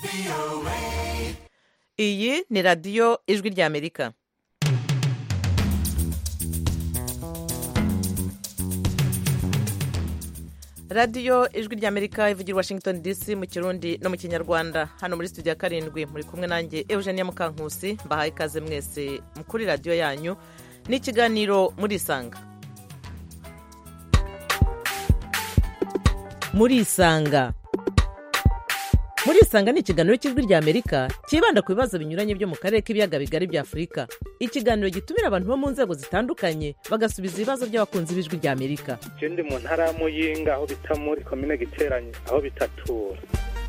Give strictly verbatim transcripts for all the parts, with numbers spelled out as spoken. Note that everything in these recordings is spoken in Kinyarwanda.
iyi ni radiyo ijwi ry'amerika. radiyo ijwi ry'amerika ivugira Washington D C mu kirundi no mu kinyarwanda. Hano muri studio ya karindwi muri kumwe nanjye Eugenia Mukankusi. Mbahaye ikaze mwese kuri radiyo yanyu n'ikiganiro murisanga. murisanga murisanga ni ikiganiro cy'ijwi ry'amerika kibanda ku bibazo binyuranye byo mu karere k'ibiyaga bigari bya Afurika. Ikiganiro gitumira abantu bo mu nzego zitandukanye bagasubiza ibibazo by'abakunzi b'ijwi ry'amerika. Ndi mu ntara ya Muyinga aho bita muri komine Giteranye aho bitatura.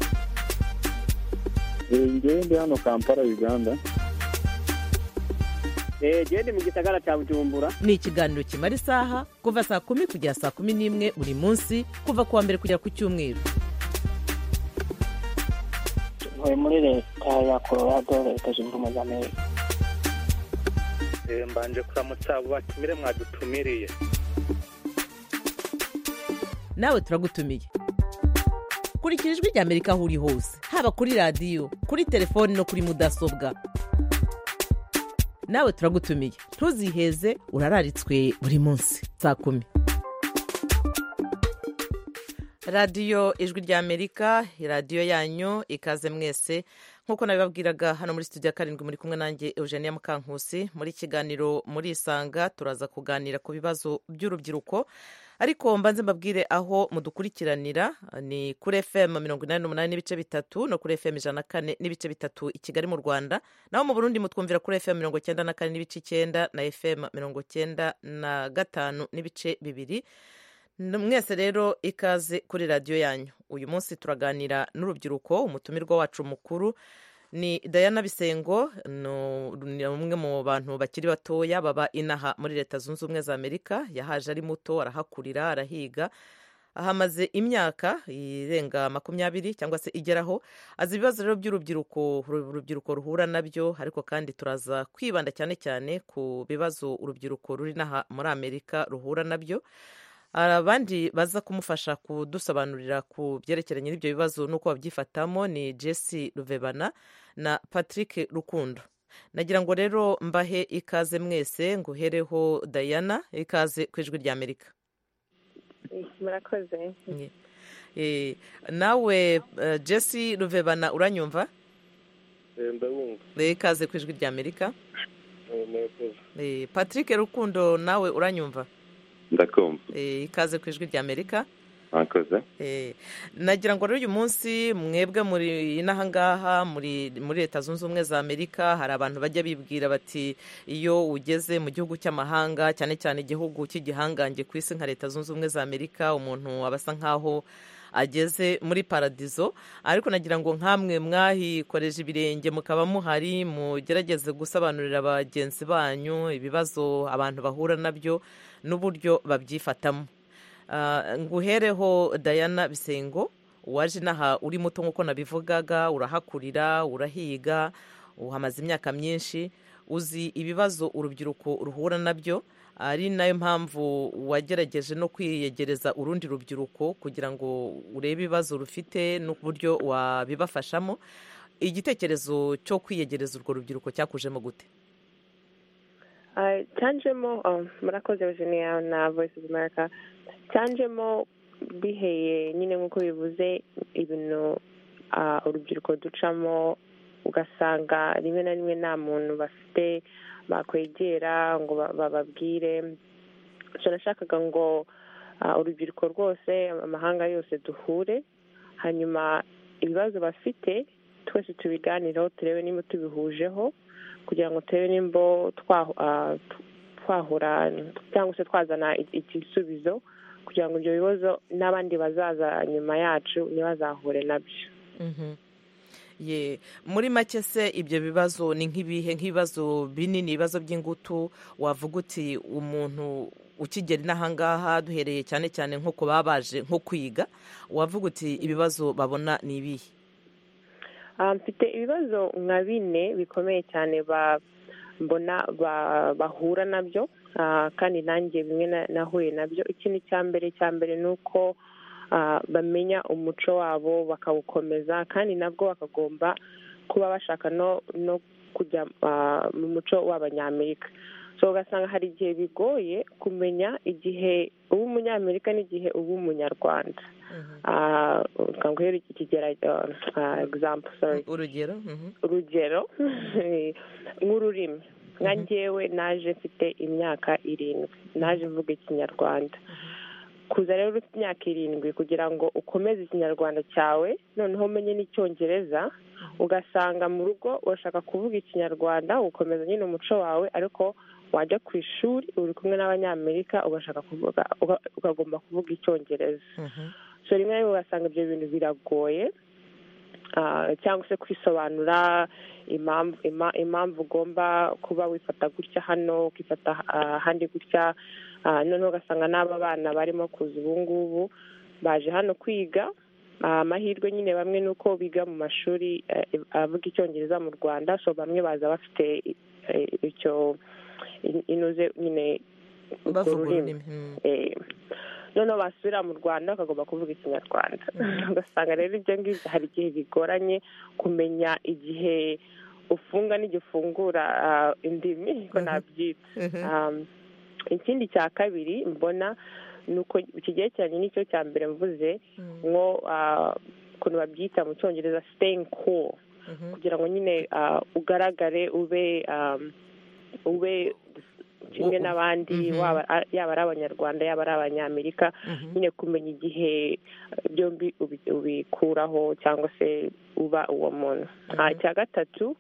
Ngewe ndi hano Kampala Uganda. Ndi mu gisagara cya Bujumbura. Ni ikiganiro kimara isaha kuva saa kumi kugera saa kumi n'imwe buri munsi kuva kuwa mbere kugera ku cyumweru. Ntuye muri leta ya Colorado, leta zunze ubumwe za Amerika. Mbanje kuramutsa abo batumire mwadutumiriye. Nawe turagutumiye. Kurikira ijwi ry'Amerika aho uri hose, haba kuri radiyo, kuri telefoni no kuri mudasobwa. Nawe turagutumiye. Ntuziheze, urararitswe buri munsi saa kumi. radiyo ijwi ry'amerika, radiyo yanyu, ikaze mwese. Nk'uko nabibabwiraga hano muri studio ya karindwi muri kumwe nanjye Eugenia Mukankusi. Muri kiganiro murisanga turaza kuganira ku bibazo by'urubyiruko, ariko mbanze mbabwire aho mudukurikiranira. Ni kuri F M mirongo inani n'umunani n'ibice bitatu no kuri F M ijana na kane n'ibice bitatu i Kigali mu Rwanda. Naho mu Burundi mutwumvira kuri F M mirongo cyenda na kane n'ibice icyenda na F M mirongo cyenda na gatanu n'ibice bibiri. Mwese rero ikaze kuri radiyo yanyu. Uyu munsi turaganira n'urubyiruko. Umutumirwa wacu mukuru ni Diana Bisengo, ni umwe mu bantu bakiri batoya baba inaha muri Leta Zunze Ubumwe za Amerika. Yahaje ari muto, arahakurira, arahiga, ahamaze imyaka irenga makumyabiri cyangwa se igeraho. Azi ibibazo rero by'urubyiruko urubyiruko ruhura nabyo, ariko kandi turaza kwibanda cyane cyane ku bibazo urubyiruko ruri naha muri Amerika ruhura nabyo. Abandi baza kumufasha kudusobanurira ku byerekeranye n'ibyo bibazo n'uko babyifatamo ni Jesse Ruvebana na Patrick Rukundo. Nagira ngo rero mbahe ikaze mwese, nguhereho Diana, ikaze ku ijwi ry'Amerika. Murakoze. Eh, nawe uh, Jesse Ruvebana uranyumva? Eh, ndabumva. Ikaze ku ijwi ry'Amerika. Eh, murakoze. Eh, Patrick Rukundo nawe uranyumva? Ndakumva. Eh, ikaze ku ijwi ry'Amerika. Murakoze. Eh, nagira ngo rero uyu munsi mwebwe muri inaha ngaha muri muri Leta Zunze Ubumwe za Amerika hari abantu bajya bibwira bati iyo ugeze mu gihugu cy'amahanga, cyane cyane igihugu cy'igihangange ku isi nka Leta Zunze Ubumwe za Amerika, umuntu abasa nkaho ageze muri paradizo. Ariko nagira ngo nkamwe mwahikoreje ibirenge mukaba muhari, mugerageze gusobanurira abagenzi banyu ibibazo abantu bahura nabyo n'uburyo babyifatamo. Uh, nguhereho Diana Bisengo, waje naha uri muto nk'uko nabivugaga, urahakurira, urahiga, uhamaze imyaka myinshi, uzi ibibazo urubyiruko ruhura nabyo, ari nayo mpamvu wagerageje no kwiyegereza urundi rubyiruko kugira ngo urebe ibibazo rufite n'uburyo wabibafashamo. Igitekerezo cyo kwiyegereza urwo rubyiruko cyakujemo gute? Cyanjemo, murakoze Eugenia na Voice of America. Cyanjemo biheye nyine nk'uko bivuze ibintu urubyiruko ducamo, ugasanga rimwe na rimwe nta muntu bafite bakwegera ngo bababwire. Nashakaga ngo urubyiruko rwose, amahanga yose duhure, hanyuma ibibazo bafite twese tubiganireho, turebe niba tubihujeho kugira ngo turebe nimba twahura cyangwa se twazana igisubizo kugira ngo ibyo bibazo n'abandi bazaza nyuma yacu ntibazahure nabyo. Ye, muri make se ibyo bibazo ni nk'ibihe? Nk'ibibazo binini, ibibazo by'ingutu wavuga uti umuntu ukigera n'ahangaha, duhereye cyane cyane nko ku babaje nko kwiga, wavuga uti ibibazo babona ni ibihe? Mfite ibibazo nka bine bikomeye cyane mbona bahura nabyo, kandi nanjye bimwe nahuye nabyo. Ikintu cya mbere cya mbere ni uko bamenya umuco wabo bakawukomeza kandi nabwo bakagomba kuba bashaka no kujya mu muco w'abanyamerika. So ugasanga hari igihe bigoye kumenya igihe uba umunyamerika n'igihe uba umunyarwanda. Ukanguhera ikigeragezo example sorry urugero urugero nk'ururimi nka njyewe naje mfite imyaka irindwi naje mvuga ikinyarwanda. Kuza rero ufite imyaka irindwi kugira ngo ukomeze ikinyarwanda cyawe noneho umenye n'icyongereza, ugasanga mu rugo urashaka kuvuga ikinyarwanda ukomeza nyine umuco wawe, ariko wajya ku ishuri uri kumwe n'abanyamerika ugashaka kuvuga ukagomba kuvuga icyongereza. So rimwe na rimwe ugasanga ibyo bintu biragoye, cyangwa se kwisobanura impamvu impamvu ugomba kuba wifata gutya hano ukifata ahandi gutya. Noneho ugasanga n'aba bana barimo kuza ubu ngubu baje hano kwiga, amahirwe nyine bamwe ni uko biga mu mashuri avuga icyongereza mu Rwanda, so bamwe baza bafite icyo inoze nyine urwo rurimi. Noneho basubira mu Rwanda bakagomba kuvuga ikinyarwanda. Ugasanga rero ibyo ngibyo hari igihe bigoranye kumenya igihe ufunga n'igihe ufungura indimi ko nabyita. Ikindi cya kabiri mbona ni uko kigerekeranye n'icyo cya mbere mvuze nko ukuntu babyita mu cyongereza staying cool, kugira ngo nyine ugaragare ube ube kimwe n'abandi, yaba ari abanyarwanda yaba ari abanyamerika, nyine kumenya igihe byombi ubikuraho cyangwa se uba uwo muntu. Icya gatatu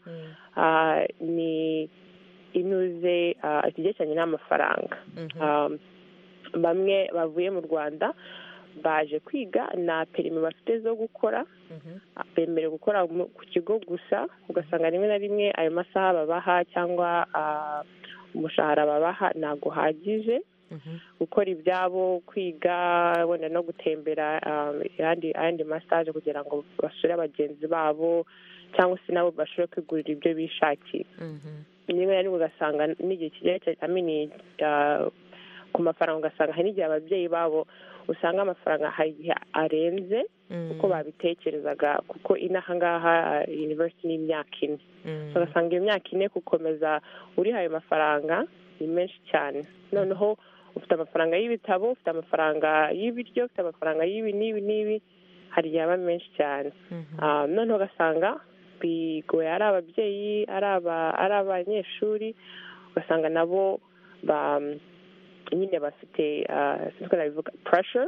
ni inuze ikigerekeranye n'amafaranga. Bamwe bavuye mu Rwanda baje kwiga nta perimi bafite zo gukora, bemerewe gukora ku kigo gusa, ugasanga rimwe na rimwe ayo masaha babaha cyangwa umushahara babaha ntabwo uhagije gukora ibyabo, kwiga wenda no gutembera ayandi masaje kugira ngo basure bagenzi babo cyangwa se nabo bashobore kwigurira ibyo bishakiye. rimwe na rimwe ugasanga n'igihe kigerekeranye amini ku mafaranga, ugasanga hari n'igihe ababyeyi babo usanga amafaranga hari igihe arenze uko babitekerezaga, kuko inaha ngaha university ni imyaka ine. Ugasanga iyo myaka ine gukomeza uriha ayo mafaranga ni menshi cyane. Noneho ufite amafaranga y'ibitabo, ufite amafaranga y'ibiryo, ufite amafaranga y'ibi n'ibi n'ibi, hari igihe aba menshi cyane. Noneho ugasanga bigoye ari ababyeyi ari abanyeshuri, ugasanga nabo nyine bafite sinzi ko nabivuga pressure.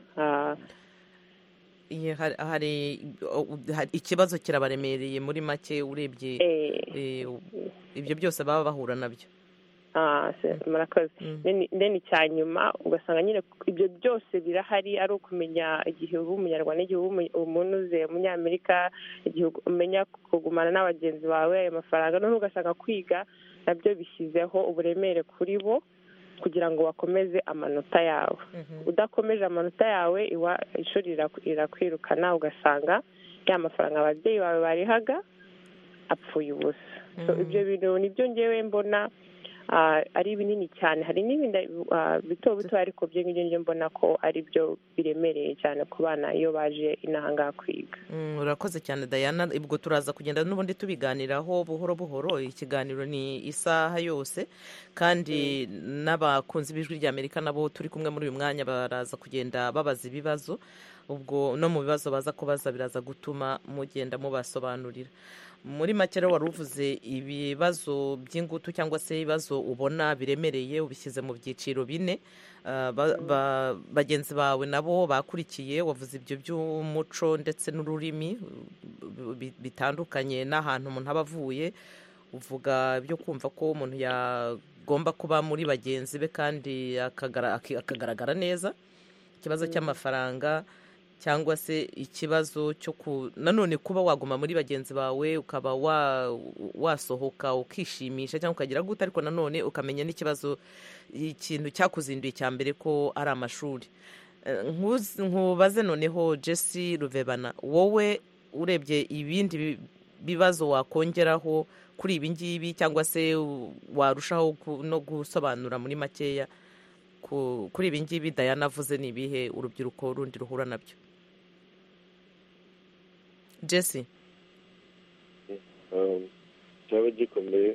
hari ikibazo kirabaremereye muri make urebye ibyo byose baba bahura nabyo. murakoze. Then icya nyuma ugasanga nyine ibyo byose birahari, ari ukumenya igihe uba umunyarwanda, igihe uba umuntu uze umunyamerika, igihe umenya kugumana n'abagenzi bawe, ayo mafaranga. noneho ugasanga kwiga nabyo bishyizeho uburemere kuri bo kugira ngo bakomeze amanota yawe. Udakomeje amanota yawe ishuri rirakwirukana, ugasanga ya mafaranga ababyeyi bawe barihaga apfuye ubusa. So ibyo bintu nibyo ngewe mbona ari binini cyane. Hari n'ibindi bito bito ariko byo ngibyo mbona ko ari byo biremereye cyane ku bana iyo baje inaha ngaha kwiga. Urakoze cyane Diana. Ubwo turaza kugenda n'ubundi tubiganiraho buhoro buhoro. Ikiganiro ni isaha yose, kandi n'abakunzi b'ijwi ry'Amerika nabo turi kumwe muri uyu mwanya baraza kugenda babaza ibibazo. Ubwo no mu bibazo baza kubaza biraza gutuma mugenda mubasobanurira. Muri make rero wari uvuze ibibazo by'ingutu cyangwa se ibibazo ubona biremereye, ubishyize mu byiciro bine. Bagenzi bawe nabo bakurikiye, wavuze ibyo by'umuco ndetse n'ururimi bitandukanye n'ahantu umuntu aba avuye. Uvuga byo kumva ko umuntu yagomba kuba muri bagenzi be kandi akagaragara neza. Ikibazo cy'amafaranga cyangwa se ikibazo cyo nanone kuba waguma muri bagenzi bawe ukaba wasohoka ukishimisha cyangwa ukagira gute, ariko nanone ukamenya n'ikibazo ikintu cyakuzinduye cya mbere ko ari amashuri. Nkubaze noneho Jessie Ruvebana, wowe urebye ibindi bibazo wakongeraho kuri ibi ngibi cyangwa se warushaho no gusobanura muri makeya kuri ibi ngibi Diana avuze ni ibihe urubyiruko rundi ruhura nabyo? Jesse. cyaba gikomeye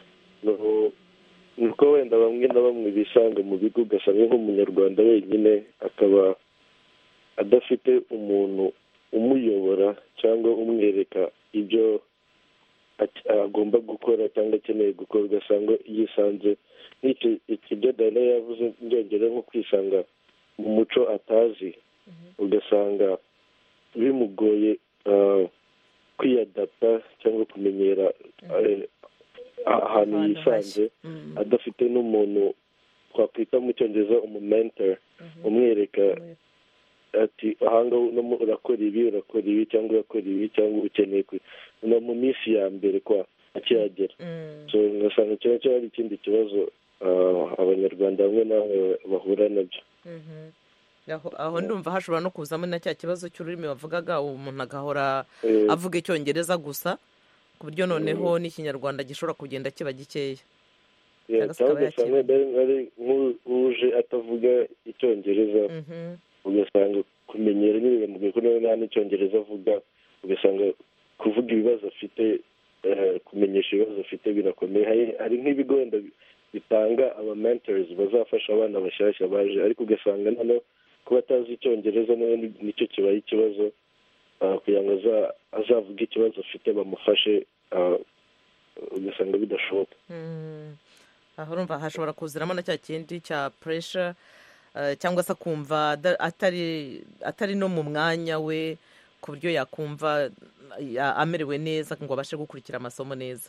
nuko wenda bamwe na bamwe bisanga mu bigo ugasanga nk'umunyarwanda wenyine akaba adafite umuntu umuyobora cyangwa umwereka ibyo agomba gukora cyangwa akeneye gukora, ugasanga yisanze nk'icyo ibyo Diana yavuze byongera nko kwisanga mu muco atazi, ugasanga bimugoye kwiyadapta cyangwa kumenyera ahantu yisanze adafite n'umuntu twakwita mu cyongereza umumentor umwereka ati ahangaha urakora ibi urakora ibi cyangwa urakora ibi cyangwa ukeneye no mu minsi ya mbere kwa akihagera. So ngasanga kiba cyari ikindi kibazo abanyarwanda bamwe nawe bahura nabyo. aho ndumva hashobora no kuzamo na cya kibazo cy'ururimi bavugaga, umuntu agahora avuga icyongereza gusa ku buryo noneho n'ikinyarwanda gishobora kugenda kiba gikeya. cyangwa ugasanga ari nk'uje atavuga icyongereza, ugasanga kumenyera nyine biramubwiye ko nawe nta n'icyongereza avuga, ugasanga kuvuga ibibazo afite kumenyesha ibibazo afite birakomeye. Hari nk'ibigo wenda bitanga aba mentors bazafasha abana bashyashya baje, ariko ugasanga noneho kuba atazi icyongereza nicyo kibaye ikibazo, kugira ngo azavuge ikibazo afite bamufashe, ugasanga bidashoboka. aho urumva hashobora kuziramo na cya kindi cya pressure, cyangwa se akumva atari atari no mu mwanya we ku buryo yakumva amerewe neza ngo abashe gukurikira amasomo neza.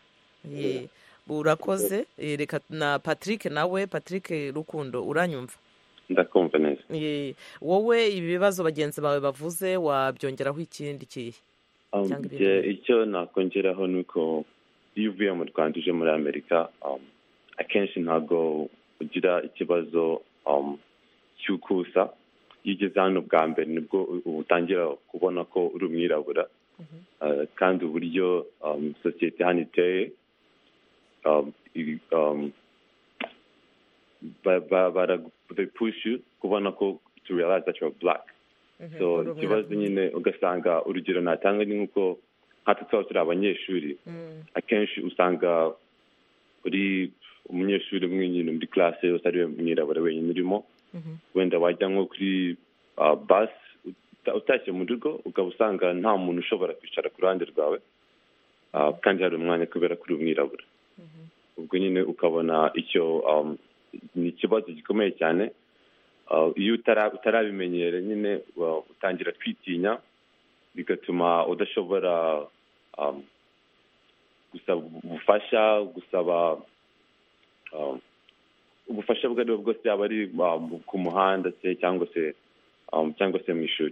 Urakoze. Reka na Patrick nawe. Patrick Rukundo, uranyumva? Ndakumva neza. Wowe ibi bibazo bagenzi bawe bavuze wabyongeraho ikindi kihe? Icyo nakongeraho ni uko iyo uvuye mu Rwanda uje muri Amerika, akenshi ntabwo ugira ikibazo cy'ukusa. Iyo ugeze hano bwa mbere nibwo utangira kubona ko uri umwirabura, kandi uburyo sosiyete hano iteye baragupusha kubona ko to realize that you're black. So ikibazo nyine ugasanga urugero natanga ni nk'uko nkatwe twaba turi abanyeshuri, akenshi usanga uri umunyeshuri umwe nyine muri classe yose ari we mwirabura wenyine urimo, wenda wajya nko kuri bus utashye mu rugo ukaba usanga nta muntu ushobora kwicara ku ruhande rwawe, kandi hari umwanya kubera kuri umwirabura. Ubwo nyine ukabona icyo ni ikibazo gikomeye cyane. Iyo utarabimenyera nyine utangira kwitinya, bigatuma udashobora gusaba ubufasha, gusaba ubufasha ubwo ari bwo bwose, yaba ari ku muhanda se cyangwa se cyangwa se mu ishuri.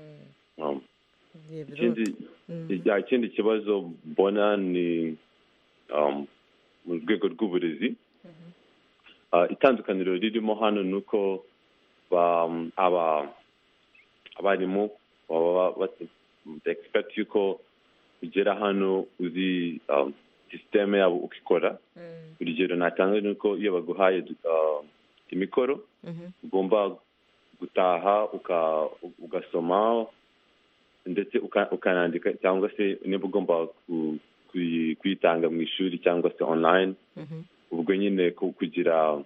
Ikindi kibazo mbona ni mu rwego rw'uburezi. Itandukaniro ririmo hano ni uko abarimu baba expect yuko ugera hano uzi systeme yabo ukikora. Urugero natanga ni uko iyo baguhaye imikoro ugomba gutaha ugasoma ndetse ukanandika, cyangwa se niba ugomba kuyitanga mu ishuri cyangwa se online. Ubwo nyine kugira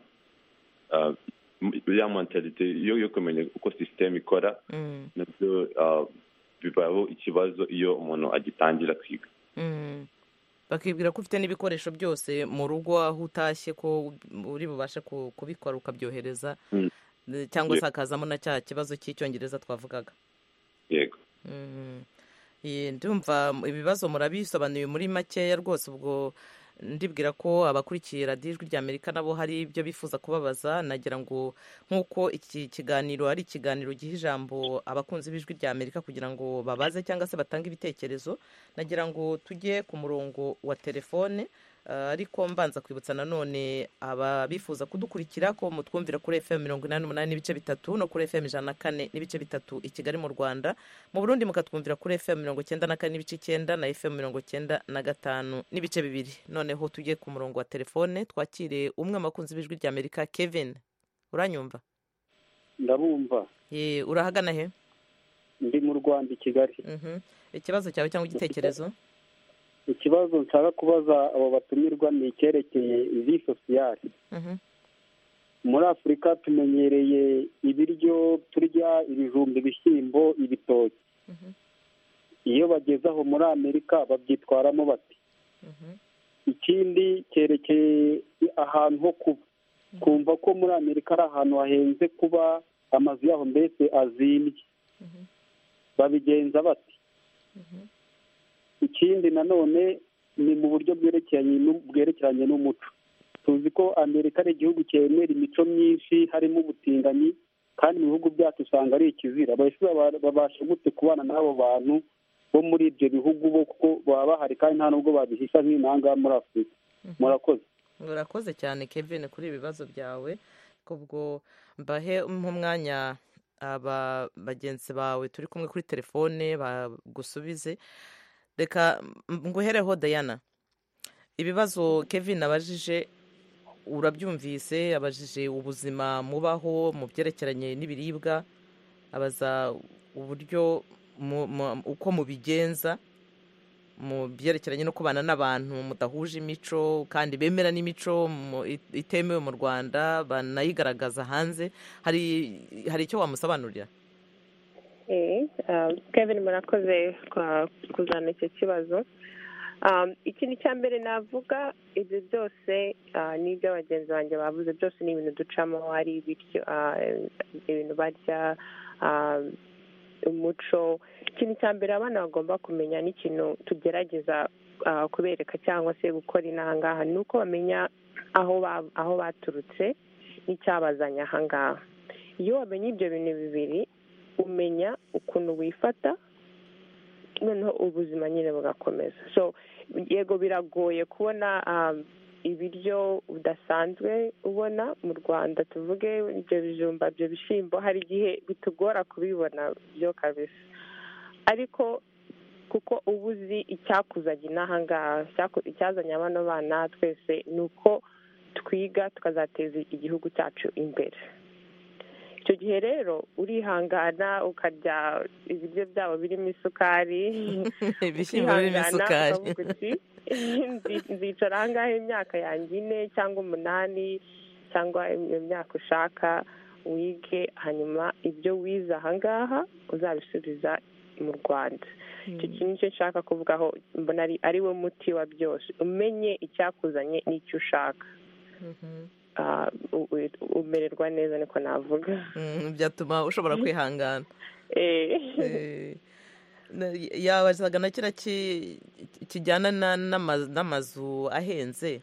ya mentalite yo kumenya uko system ikora, nabyo bibaho ikibazo iyo umuntu agitangira kwiga. Bakibwira ko ufite n'ibikoresho byose mu rugo aho utashye ko uri bubashe kubikora ukabyohereza, cyangwa se hakazamo na cya kibazo cy'icyongereza twavugaga. Yego. Ndumva ibibazo murabisobanuye muri makeya rwose. Ubwo ndibwira ko abakurikiye radiyo ijwi rya Amerika nabo hari ibyo bifuza kubabaza. Nagira ngo nk'uko iki kiganiro ari ikiganiro giha ijambo abakunzi b'ijwi rya Amerika kugira ngo babaze cyangwa se batange ibitekerezo, nagira ngo tujye ku murongo wa telefone. Ariko mbanza kwibutsa nanone ababifuza kudukurikira ko mutwumvira kuri F M mirongo inani n'umunani n'ibice bitatu no kuri F M ijana na kane n'ibice bitatu i Kigali mu Rwanda. Mu Burundi mukatwumvira kuri F M mirongo icyenda na kane n'ibice icyenda na F M mirongo icyenda na gatanu n'ibice bibiri. Noneho tujye ku murongo wa telefone twakire umwe makunzi b'ijwi rya Amerika. Kevin, uranyumva? ndabumva. Urahagana he? Ndi mu Rwanda i Kigali. Ikibazo cyawe cyangwa igitekerezo? Ikibazo nshaka kubaza abo batumirwa ni icyerekeye ivi sosiyali. Muri Afurika tumenyereye ibiryo turya, ibijumba, ibishyimbo, ibitoki. Iyo bageze aho muri Amerika babyitwaramo bati. Ikindi cyerekeye ahantu ho kuba, kumva ko muri Amerika ari ahantu hahenze kuba, amazu yaho mbese azimbye, babigenza bati. Ikindi nanone ni mu buryo bwerekeranye n'umuco. Tuzi ko Amerika ari igihugu cyemera imico myinshi, harimo ubutinganyi, kandi mu bihugu byacu usanga ari ikizira. Babasha gute kubana n'abo bantu bo muri ibyo bihugu bo kuko baba bahari kandi nta nubwo babihisha nk'intanga muri Afurika? Murakoze. Murakoze cyane Kevin kuri ibibazo byawe. Kubwo mbahe nk'umwanya aba bagenzi bawe turi kumwe kuri telefone bagusubize. Reka nguhereho Diana. Ibibazo Kevin abajije urabyumvise, abajije ubuzima mubaho mu byerekeranye n'ibiribwa, abaza uburyo uko mubigenza mu byerekeranye no kubana n'abantu mudahuje imico kandi bemera n'imico itemewe mu Rwanda banayigaragaza hanze. Hari hari icyo wamusobanurira? Eh, Kevin murakoze kuzana icyo kibazo. Ikintu cya mbere navuga, ibyo byose n'ibyo abagenzi banjye bavuze byose ni ibintu ducamo, hari ibintu barya, umuco. Ikintu cya mbere abana bagomba kumenya n'ikintu tugerageza kubereka cyangwa se gukora inangaha ni uko bamenya aho baturutse n'icyabazanye aha ngaha. Iyo wamenye ibyo bintu bibiri, umenya ukuntu wifata, noneho ubuzima nyine bugakomeza. So yego biragoye kubona ibiryo udasanzwe ubona mu Rwanda, tuvuge ibyo bijumba, ibyo bishyimbo, hari igihe bitugora kubibona byo kabisa, ariko kuko uba uzi icyakuzanye n'aha ngaha, icyazanye abana bana twese, ni uko twiga tukazateza igihugu cyacu imbere. Icyo gihe rero urihangana ukarya ibiryo byabo birimo isukari, ibishyimbo birimo isukari, nzicara aha ngaha imyaka yanjye ine cyangwa umunani cyangwa imyaka ushaka, wige, hanyuma ibyo wize aha ngaha uzabisubiza mu Rwanda. Icyo kintu nicyo nshaka kuvugaho, mbona ari wo muti wa byose. Umenye icyakuzanye n'icyo ushaka, umererwa neza, niko navuga. Byatuma ushobora kwihangana. Yabazaga na kira kijyana n'amazu ahenze,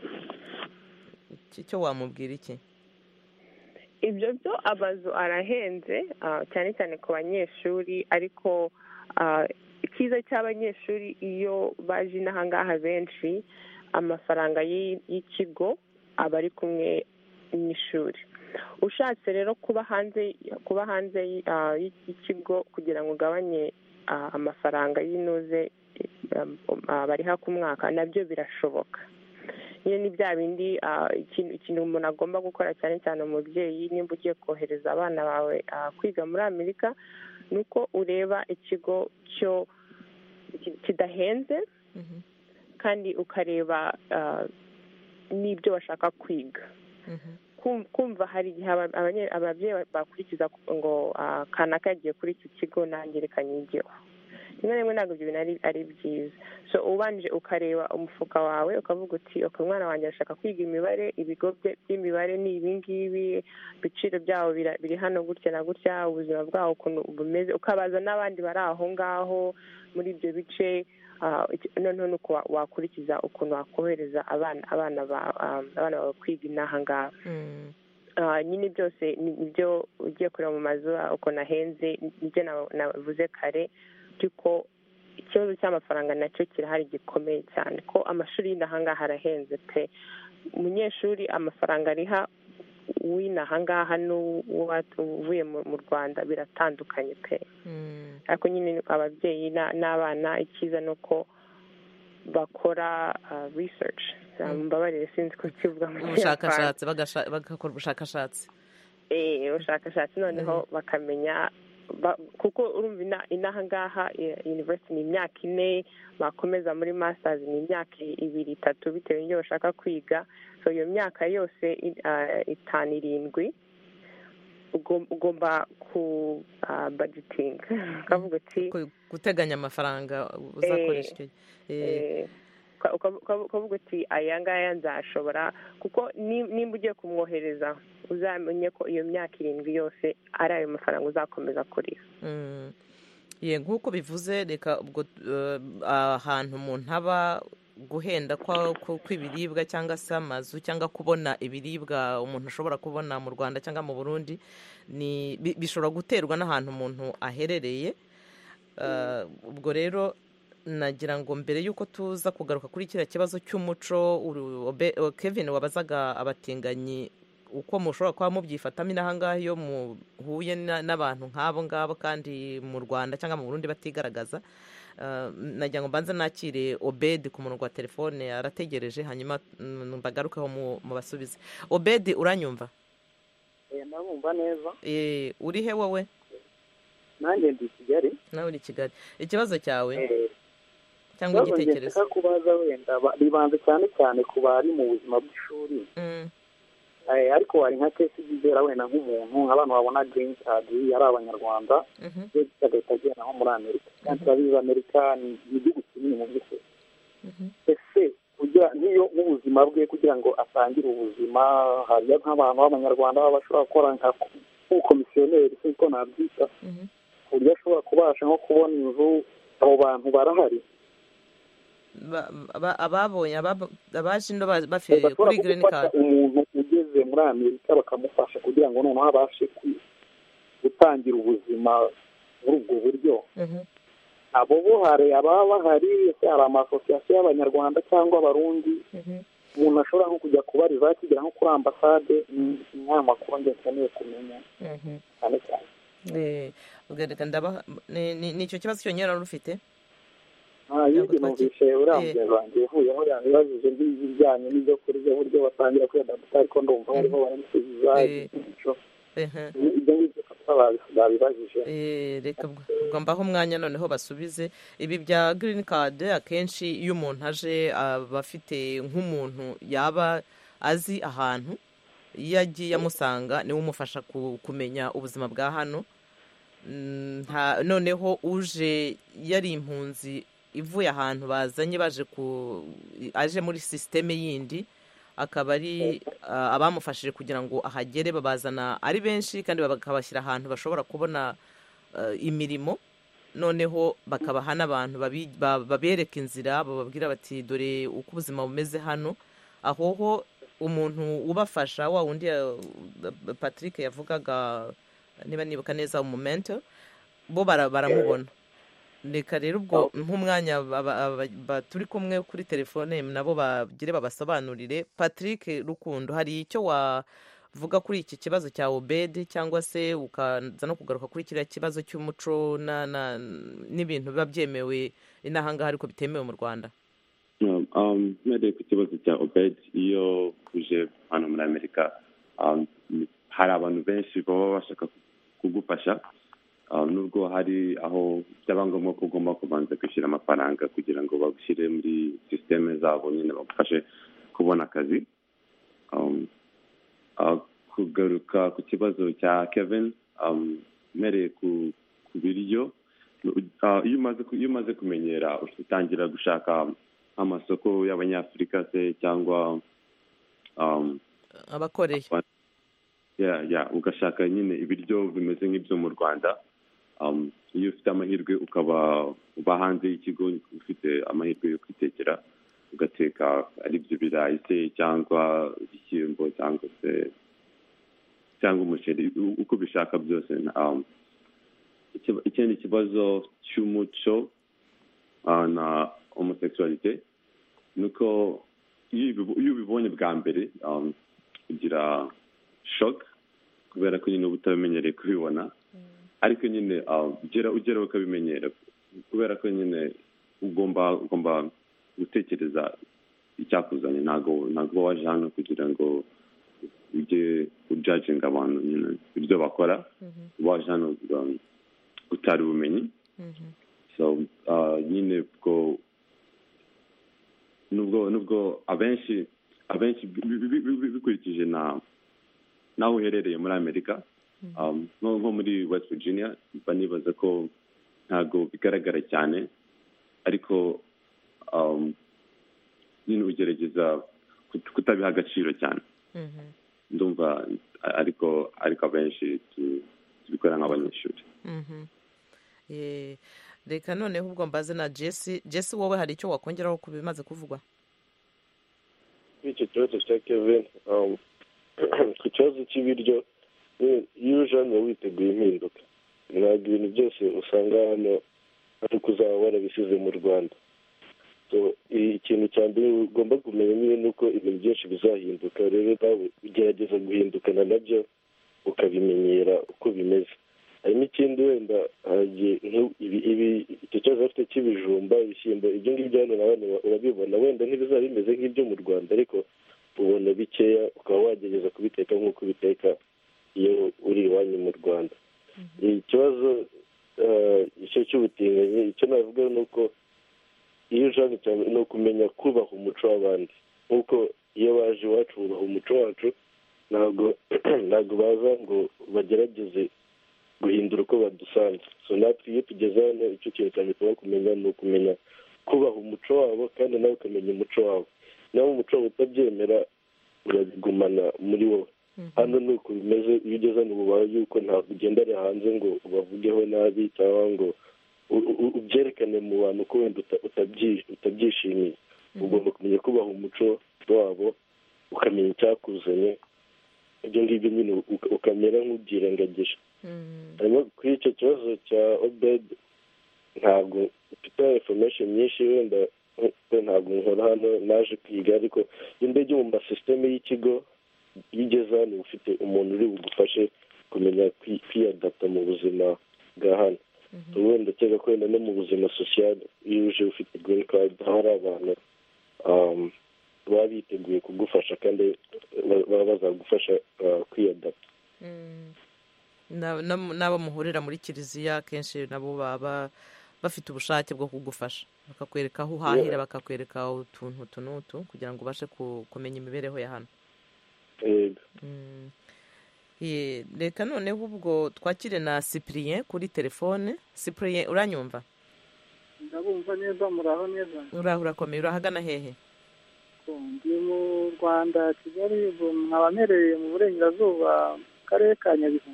icyo wamubwira iki? Ibyo byo amazu arahenze cyane cyane ku banyeshuri, ariko icyiza cy'abanyeshuri iyo baje inaha ngaha benshi, amafaranga y'ikigo aba ari kumwe n'ishuri. Ushatse rero kuba hanze kuba hanze y'ikigo kugira ngo ugabanye amafaranga y'inuze bariha ku mwaka, nabyo birashoboka. Iyo ni bya bindi ikintu umuntu agomba gukora, cyane cyane umubyeyi, nimba ugiye kohereza abana bawe kwiga muri Amerika, ni uko ureba ikigo cyo kidahenze kandi ukareba n'ibyo bashaka kwiga. Kumva hari igihe ababyeyi bakurikiza ngo kanaka yagiye kuri iki kigo nanjye reka nyigeho, rimwe rimwe ntabwo ibyo bintu ari byiza. So ubanje ukareba umufuka wawe ukavuga uti uko umwana wanjye arashaka kwiga imibare, ibigo by'imibare ni ibi ngibi, ibiciro byabo biri hano gutya na gutya, ubuzima bwabo ukuntu bumeze, ukabaza n'abandi bari aho ngaho muri ibyo bice, noneho nuko wakurikiza ukuntu wakohereza abana abana bawe kwiga inaha ngaha. Nyine byose nibyo ugiye kureba mu mazu ukuntu ahenze, nibyo navuze kare, kuko ikibazo cy'amafaranga nacyo kirahari gikomeye cyane, ko amashuri y'inaha ngaha arahenze pe. Umunyeshuri amafaranga ariha w'inaha ngaha n'uvuye mu Rwanda biratandukanye pe. Ariko nyine ababyeyi n'abana, icyiza ni uko bakora research, mbabarire sinzi ko kivuga mu ubushakashatsi, bagakora ubushakashatsi. ubushakashatsi noneho bakamenya kuko urumva inaha ngaha university ni imyaka ine, bakomeza muri masters ni imyaka ibiri itatu bitewe n'ibyo bashaka kwiga. So iyo myaka yose itanu irindwi ugomba ku budgeting, ukavuga ati guteganya amafaranga uzakoresha ukavuga uti aya ngaya nzashobora, kuko nimba ugiye kumwohereza uzamenye ko iyo myaka irindwi yose ari ayo mafaranga uzakomeza kuriha. ye nk'uko bivuze, reka ubwo ahantu umuntu aba guhenda kw'ibiribwa cyangwa se amazu cyangwa kubona ibiribwa umuntu ashobora kubona mu Rwanda cyangwa mu Burundi bishobora guterwa n'ahantu umuntu aherereye. Ubwo rero nagira ngo mbere y'uko tuza kugaruka kuri kiriya kibazo cy'umuco, Kevin wabazaga abatinganyi uko mushobora kuba mubyifatamo inaha ngaha iyo muhuye n'abantu nk'abo ngabo kandi mu Rwanda cyangwa mu Burundi batigaragaza. Nagira ngo mbanze nakire Obedi ku murongo wa telefone, arategereje, hanyuma mbagarukeho mu basubize. Obedi, uranyumva? ndabumva neza. Uri he wowe? Nanjye ndi Kigali. Nawe uri Kigali. Ikibazo cyawe cyangwa igitekerezo? Kubaza wenda ribanze cyane cyane ku bari mu buzima bw'ishuri, ariko hari nka kesi igera wenda nk'umuntu nk'abantu babona green card ari abanyarwanda bagahita agenda nko muri Amerika, kandi turabizi Amerika ni igihugu kinini mu by'ukuri. Ese kugira niyo nk'ubuzima bwe kugira ngo atangire ubuzima, hariyo nk'abantu b'abanyarwanda baba bashobora gukora nk'ukomisiyoneri siko nabyita, ku buryo ashobora kubasha nko kubona inzu, abo bantu barahari? ababonye abaje ino bafite kuri green card, umuntu ugeze muri Amerika bakamufasha kugira ngo noneho abashe gutangira ubuzima muri ubwo buryo. Abo bo hari ababa bahari, hari amasosiyasiyo y'abanyarwanda cyangwa abarundi, umuntu ashobora nko kujya kubariza akigera nko kuri ambasade. Nta makuru njye nkeneye kumenya cyane cyane. Ni icyo kibazo cyonyine wari ufite? Yibyo numvise urambuye banjye yahuyeho yabibajije n'ibijyanye n'ibyo kurya, uburyo batangira kwiyadapta, ariko ndumva bariho baramusubiza imico ibyo ngibyo babibajije. Reka ubwo mbaho umwanya noneho basubize. Ibi bya green card akenshi iyo umuntu aje aba afite nk'umuntu yaba azi ahantu, iyo agiye amusanga niwe umufasha kumenya ubuzima bwa hano. Noneho uje yari impunzi ivuye ahantu bazanye baje ku aje muri systeme yindi, akaba ari abamufashije kugira ngo ahagere, babazana ari benshi kandi bakabashyira ahantu bashobora kubona imirimo, noneho bakabaha n'abantu babereka inzira, bababwira bati dore uko ubuzima bumeze hano. Aho ho umuntu ubafasha wa wundi Patrick yavugaga, niba nibuka neza umumento, bo baramubona. Reka rero ubwo nk'umwanya turi kumwe kuri telefone nabo bagire babasobanurire. Patrick Rukundo, hari icyo wavuga kuri iki kibazo cya Obedi, cyangwa se ukaza no kugaruka kuri kiriya kibazo cy'umuco n'ibintu biba byemewe inaha ngaha ariko bitemewe mu Rwanda? Mpereye ku kibazo cya Obedi, iyo uje hano muri Amerika hari abantu benshi baba bashaka kugufasha, nubwo hari aho byaba ngombwa ko ugomba kubanza kwishyura amafaranga kugira ngo bagushyire muri sisiteme zabo, nyine bagufashe kubona akazi. Kugaruka ku kibazo cya Kevin, mpereye ku biryo, iyo umaze kumenyera utangira gushaka amasoko y'abanyafurika se cyangwa abakoreye, ugashaka nyine ibiryo bimeze nk'ibyo mu Rwanda. Iyo ufite amahirwe ukaba uba hanze y'ikigo, ufite amahirwe yo kwitekera, ugateka ari byo birayi se cyangwa ibishyimbo cyangwa se cyangwa umuceri, uko ubishaka byose. Ikindi kibazo cy'umuco na homosexualite ni uko iyo ubibonye bwa mbere ugira shock, kubera ko nyine uba utabimenyereye kubibona, ariko nyine ugera ugera ukabimenyera, kubera ko nyine ugomba ugomba gutekereza icyakuzanye. Ntabwo ntabwo waje hano kugira ngo ujye ujajinga abantu nyine ibyo bakora waje hano gutara ubumenyi so nyine bwo nubwo nubwo abenshi abenshi bikurikije na naho uherereye muri amerika nko muri west virginia banibaza ko ntabwo bigaragara cyane ariko nyine ugerageza kutabiha agaciro cyane ndumva ariko ariko abenshi tubikora nk'abanyeshuri reka noneho ubwo mbaze na jesi jesi wowe hari icyo wakongeraho ku bimaze kuvugwa kuri icyo kibazo cya kevin ku kibazo cy'ibiryo iyo uje hano witeguye impinduka ntabwo ibintu byose usanga hano ariko uzaba warabisize mu rwanda ikintu cya mbere ugomba kumenya niba ni uko ibintu byinshi bizahinduka rero nawe ugerageza guhindukana nabyo ukabimenyera uko bimeze hari n'ikindi wenda icyo kibazo afite cy'ibijumba ibishyimbo ibyo ngibyo hano nawe urabibona wenda ntibizaba bimeze nk'ibyo mu rwanda ariko ubona bikeya ukaba wagerageza kubiteka nk'uko ubiteka iyo uri iwanyu mu rwanda ikibazo icyo cy'ubutinganyi icyo navuga ni uko iyo uje cyane ni ukumenya kubaha umuco w'abandi nk'uko iyo baje iwacu bubaha umuco wacu ntabwo ntabwo baza ngo bagerageze guhindura uko badusanze so natwe iyo tugeze hano icyo kintu cyane tuba kumenya ni ukumenya kubaha umuco wabo kandi nawe ukamenya umuco wabo nawe umuco wawe utabyemera urabigumana muri wowe hano ni uko bimeze iyo ugeze hano ububaho yuko ntabwo ugendare hanze ngo ubavugeho nabi cyangwa ngo ubyerekane mu bantu ko wenda utabyishimiye ugomba kumenya kubaha umuco wabo ukamenya icyakuzanye ibyo ngibyo nyine ukamera nk'ubyirengagije hanyuma kuri icyo kibazo cya obed ntabwo mfite information nyinshi wenda ntabwo nkora hano naje kwiga ariko iyo ndebye mu masisiteme y'ikigo iyo ugeze hano ufite umuntu uri bugufashe kumenya kwiyadapta mu buzima bwa hano ubu ndakeka ko wenda no mu buzima sosiyali iyo uje ufite green card hari abantu baba biteguye kugufasha kandi baba bazagufasha kwiyadapta n'abo muhurira muri kiliziya kenshi nabo baba bafite ubushake bwo kugufasha bakakwereka aho uhahira bakakwereka utuntu utu n'utu kugira ngo ubashe kumenya imibereho ya hano reka noneho ubwo twakire na Cyprien kuri telefone. Cyprien uranyumva? ndabumva neza. muraho neza? uraho urakomeye. urahagana hehe? ndi mu rwanda kigali nkaba mperereye mu burengerazuba mu karere ka nyabihu.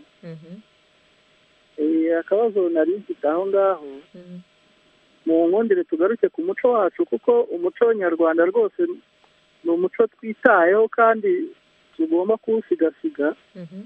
akabazo nari mfite aho ngaho mu nkundire tugaruke ku muco wacu kuko umuco nyarwanda rwose ni umuco twitayeho kandi tugomba kuwusigasiga.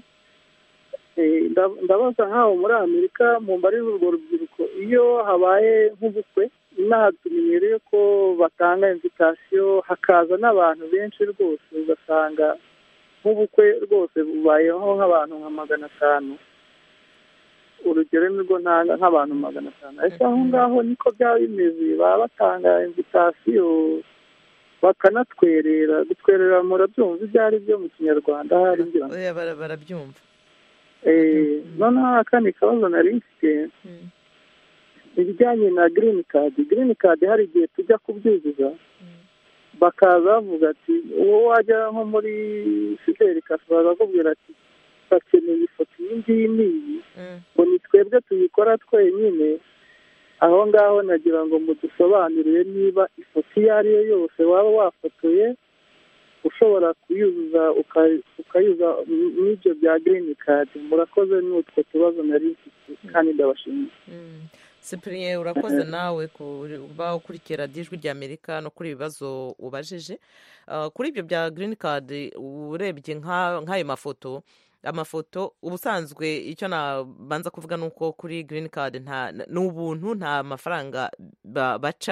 ndabaza nk'aho muri amerika mu mbari z'urwo rubyiruko iyo habaye nk'ubukwe inaha tumenyereye ko batanga invitasiyo hakaza n'abantu benshi rwose ugasanga nk'ubukwe rwose bubayeho nk'abantu nka magana atanu urugero nirwo ntanga nk'abantu magana atanu ariko aho ngaho niko byaba bimeze baba batanga invitasiyo bakanatwerera gutwerera murabyumva ibyo ari byo mu kinyarwanda hari ngira barabyumva. noneho akandi kabazo nari mfite ibijyanye na green card. green card hari igihe tujya kubyuzuza bakaza bavuga ati uwo wajya nko muri fideli kasaba bakubwira ati bakeneye ifoto iyi ngiyi n'iyi ngo ni twebwe tuyikora twenyine. aho ngaho nagira ngo mudusobanurire niba ifoto iyo ari yo yose waba wafotoye ushobora kuyuzuza ukayuza n'ibyo bya green card. murakoze n'utwo tubazo nari mfite kandi ndabashimiye. Cyprien urakoze nawe kuba ukurikira ijwi rya Amerika no kuri ibibazo ubajije. kuri ibyo bya green card urebye nk'ayo mafoto amafoto ubusanzwe icyo nabanza kuvuga ni uko kuri green card ni ubuntu nta mafaranga baca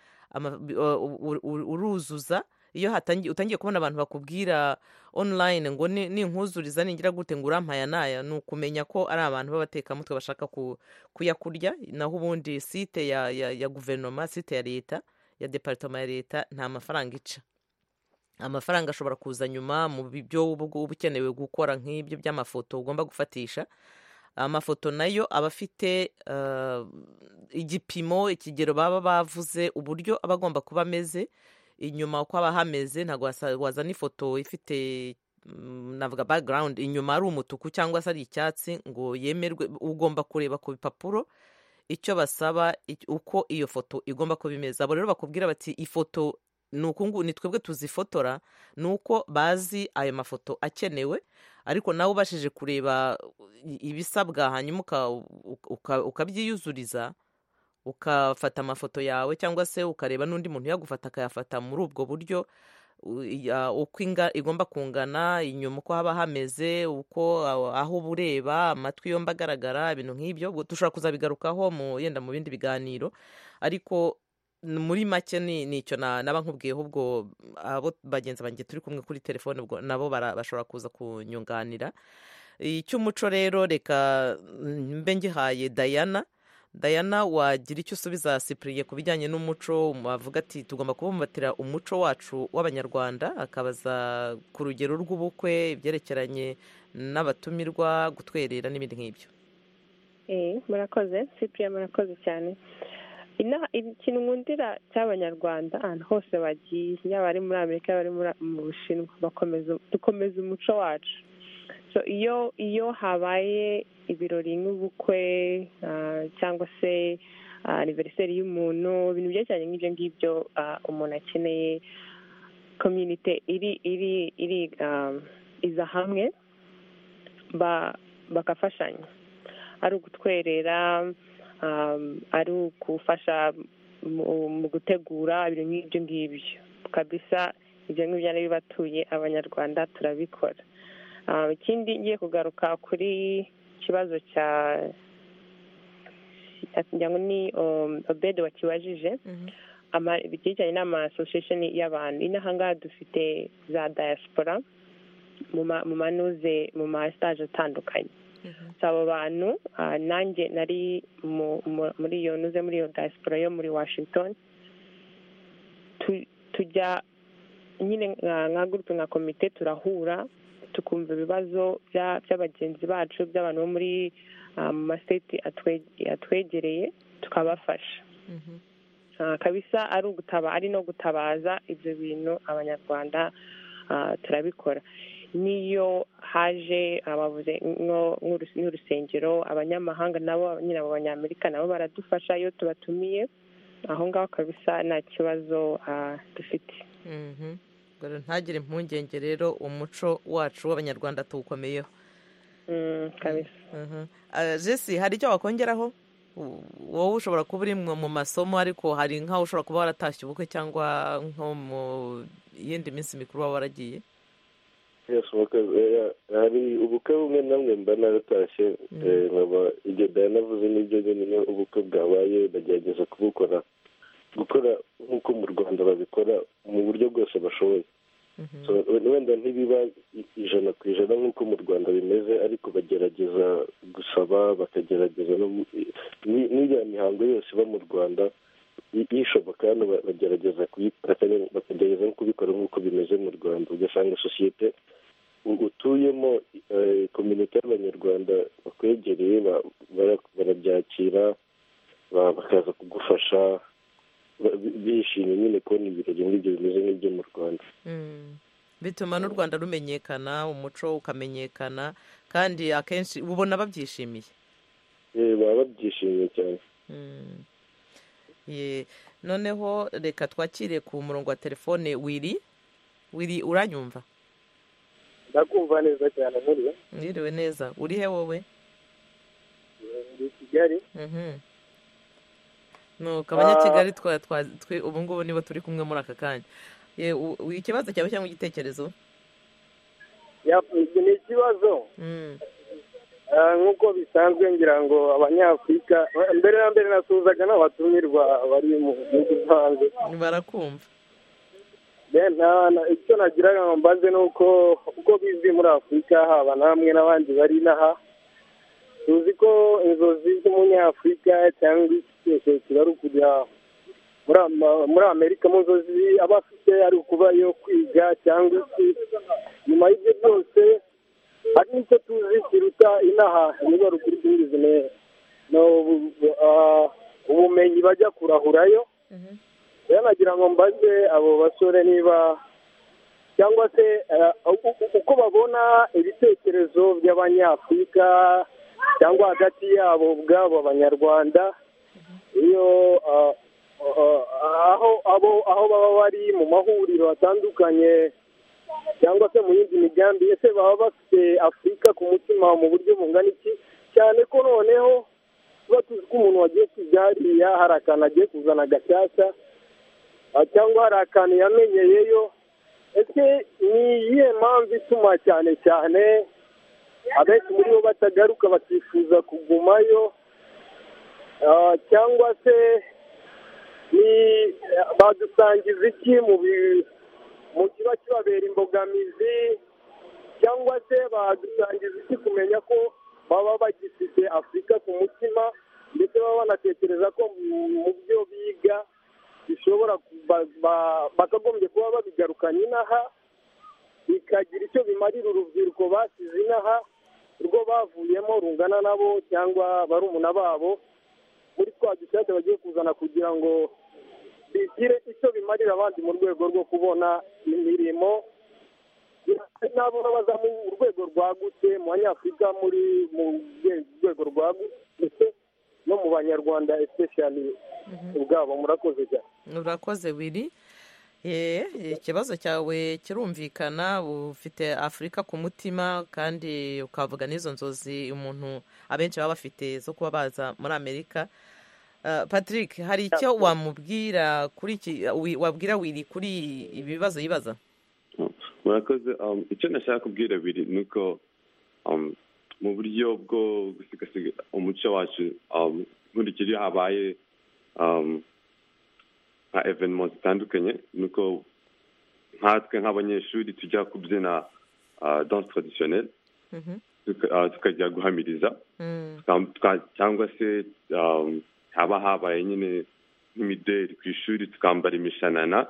uruzuza. iyo utangiye kubona abantu bakubwira online ngo ninkuzuriza ningira gute ngo urampaya naya ni ukumenya ko ari abantu b'abatekamutwe bashaka kuyakurya. naho ubundi site ya ya guverinoma site ya leta ya departement ya leta nta mafaranga ica. amafaranga ashobora kuza nyuma mu byo uba ukenewe gukora nk'ibyo by'amafoto ugomba gufatisha. Amafoto nayo aba afite igipimo, ikigero baba bavuze, uburyo aba agomba kuba ameze inyuma uko aba hameze. Ntabwo wazana ifoto ifite navuga background inyuma ari umutuku cyangwa se ari icyatsi ngo yemerwe. Ugomba kureba ku bipapuro icyo basaba, uko iyo foto igomba kuba imeze. Abo rero bakubwira bati ifoto ni twebwe tuzifotora, ni uko bazi ayo mafoto akenewe, ariko nawe ubashije kureba ibisabwa hanyuma ukabyiyuzuriza, ukafata amafoto yawe cyangwa se ukareba n'undi muntu yagufata akayafata muri ubwo buryo, uko igomba kungana, inyuma uko haba hameze, uko aho uba ureba, amatwi yombi agaragara, ibintu nk'ibyo dushobora kuzabigarukaho mu yenda mu bindi biganiro. Ariko muri make ni icyo naba nkubwiyeho. Ubwo abo bagenzi banjye turi kumwe kuri telefone ubwo nabo bashobora kuza kunyunganira. Icy'umuco rero reka mbe ngihaye Diana. Diana, wagira icyo usubiza Cyprien ku bijyanye n'umuco? Wavuga ati tugomba kubumbatira umuco wacu w'Abanyarwanda, akabaza ku rugero rw'ubukwe, ibyerekeranye n'abatumirwa, gutwerera n'ibindi nk'ibyo. Eh, murakoze Cyprien, murakoze cyane. Ikintu nkundira cy'Abanyarwanda ahantu hose bagiye, yaba ari muri Amerika, yaba ari mu Bushinwa, dukomeza umuco wacu. So iyo iyo habaye ibirori nk'ubukwe cyangwa se aniveriseri y'umuntu, ibintu byerekeranye nk'ibyo ngibyo, umuntu akeneye community iri iri iri iza hamwe bakafashanya, ari ugutwerera, ari ugufasha mu gutegura ibintu nk'ibyo ngibyo kabisa. Ibyo ngibyo bibatuye Abanyarwanda turabikora. Ikindi ngiye kugaruka kuri ikibazo cya ngo ni Obed wakibajije, bijyanye n'ama association y'abantu. Inaha ngaha dufite za diaspora mu manuze mu ma stage atandukanye. Abo bantu nanjye nari muri iyo nuze muri iyo diaspora yo muri Washington. Tujya nyine nka groupe nka komite, turahura tukumva ibibazo by'abagenzi bacu, by'abantu bo muri mu mastate atwegereye, tukabafasha kabisa. Ari ugutaba ari no gutabaza ibyo bintu Abanyarwanda turabikora. Niyo haje abavuze nk'urusengero, abanyamahanga nabo nyine Abanyamerika nabo baradufasha iyo tubatumiye aho ngaho kabisa, nta kibazo dufite. Ntagire impungenge rero, umuco wacu w'Abanyarwanda tuwukomeyeho kabisa. Jesse, hari icyo wakongeraho? Wowe ushobora kuba uri mu masomo, ariko hari nk'aho ushobora kuba waratashye ubukwe cyangwa nko mu yindi minsi mikuru waba waragiye. Hari ubukwe bumwe namwe mba naratashye, nkaba ibyo Diana avuze n'ibyo nyine, ubukwe bwabaye bagerageza kubukora gukora nk'uko mu Rwanda babikora mu buryo bwose bashoboye. Wenda ntibiba ijana ku ijana nk'uko mu Rwanda bimeze, ariko bagerageza gusaba, bakagerageza n'iyo mihango yose iba mu Rwanda yishoboka hano bagerageza kuyikora, bakagerageza no kubikora nk'uko bimeze mu Rwanda. Ugasanga sosiyete utuyemo, kominote y'Abanyarwanda bakwegereye, barabyakira, bakaza kugufasha, bishimye nyine kubona ibirori nk'ibyo bimeze nk'ibyo mu Rwanda. Bituma n'u Rwanda rumenyekana, umuco ukamenyekana, kandi akenshi ubona babyishimiye. Baba babyishimiye cyane. Noneho reka twakire ku murongo wa telefone Willy. Willy, uranyumva? Ndakumva neza cyane. Nkuriye Mwiriwe neza. Uri he wowe? Ndi Kigali. Nuko Abanyakigali twe ubu ngubu nibo turi kumwe muri aka kanya. Ikibazo cyawe cyangwa igitekerezo? Ni ikibazo. Nk'uko bisanzwe ngira ngo Abanyafurika, mbere na mbere nasuhuzaga n'abatumirwa bari mu gihugu hanze. Barakumva. Icyo nagiraga ngo mbaze ni uko uko bizwi muri Afurika, haba namwe n'abandi bari inaha, tuzi ko inzozi z'Umunyafurika cyangwa iki cyose kiba ari ukujya muri amerika mu nzozi aba afite ari ukubayo kwiga cyangwa iki. Nyuma y'ibyo byose hari n'icyo tuzi kiruta inaha niba ruguru rw'ingizi neza ubumenyi bajya kurahurayo. rero nagira ngo mbaze abo basore niba cyangwa se uko babona ibitekerezo by'abanyafurika cyangwa hagati yabo ubwabo abanyarwanda iyo aho aho baba bari mu mahuriro atandukanye cyangwa se mu yindi migambi, ese baba bafite afurika ku mutima mu buryo bungana iki, cyane ko noneho tuba tuzi ko umuntu wagiye kujya hariya hari akantu agiye kuzana gashyashya cyangwa hari akantu yamenyeyeyo. ese ni iyihe mpamvu ituma cyane cyane abenshi muri bo batagaruka bakifuza kugumayo, cyangwa se ni badusangiza iki mu kiba kibabera imbogamizi, cyangwa se badusangiza iki kumenya ko baba bagifite afurika ku mutima ndetse baba banatekereza ko mu byo biga bishobora bakagombye kuba babigarukanye inaha bikagira icyo bimarira urubyiruko basize inaha urwo bavuyemo rungana nabo cyangwa barumuna babo muri twa dushyashya bagiye kuzana kugira ngo bigire icyo bimarira abandi mu rwego rwo kubona imirimo nabo baza mu rwego rwagutse mu banyafurika muri mu rwego rwagutse no mu banyarwanda especially ubwabo. Murakoze cyane. Urakoze Willy. Ikibazo cyawe kirumvikana, ufite afurika ku mutima kandi ukavuga n'izo nzozi umuntu abenshi baba bafite zo kuba baza muri amerika. Patrick, hari icyo wamubwira kuri iki wabwira Willy kuri ibi bibazo yibaza? Murakoze. Icyo nashaka kubwira Willy ni uko mu buryo bwo gusigasiga umuco wacu nkurikije habaye nka eveniment zitandukanye, ni uko nkatwe nk'abanyeshuri tujya kubyina danse traditionnelle tukajya guhamiriza, cyangwa se haba habaye nyine nk'imideli ku ishuri tukambara imishanana.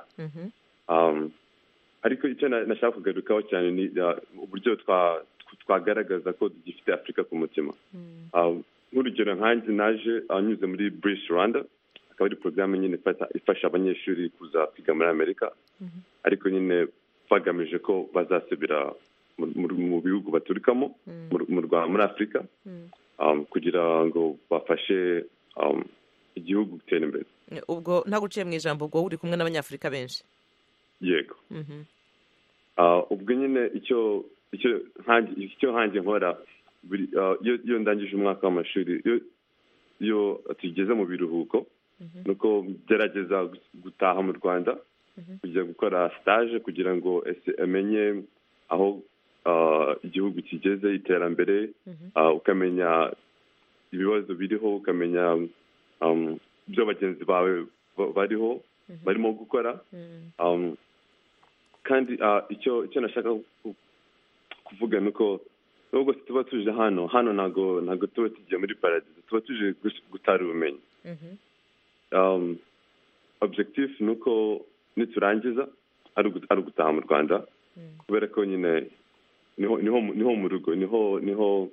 ariko icyo nashaka kugarukaho cyane ni uburyo twagaragaza ko dufite afurika ku mutima. nk'urugero nkanjye naje anyuze muri British Rwanda, akaba ari porogaramu nyine ifasha abanyeshuri kuza kwiga muri amerika, ariko nyine bagamije ko bazasubira mu bihugu baturukamo muri afurika kugira ngo bafashe igihugu gutera imbere. Ubwo nta guciye mu ijambo, ubwo uri kumwe n'abanyafurika benshi? Yego. ubwo nyine icyo icyo nkanjye nkora iyo ndangije umwaka w'amashuri, iyo tugeze mu biruhuko nuko gerageza gutaha mu Rwanda kujya gukora stage kugira ngo amenye aho igihugu kigeze, iterambere, ukamenya ibibazo biriho, ukamenya ibyo bagenzi bawe bariho barimo gukora. kandi icyo icyo nashaka kuvuga ni uko nubwo tuba tuje hano hano ntago ntago tuba tugiye muri paradizo, tuba tuje gutara ubumenyi. objectif ni uko niturangiza ari ugutaha mu Rwanda, kubera ko nyine niho niho mu rugo, niho niho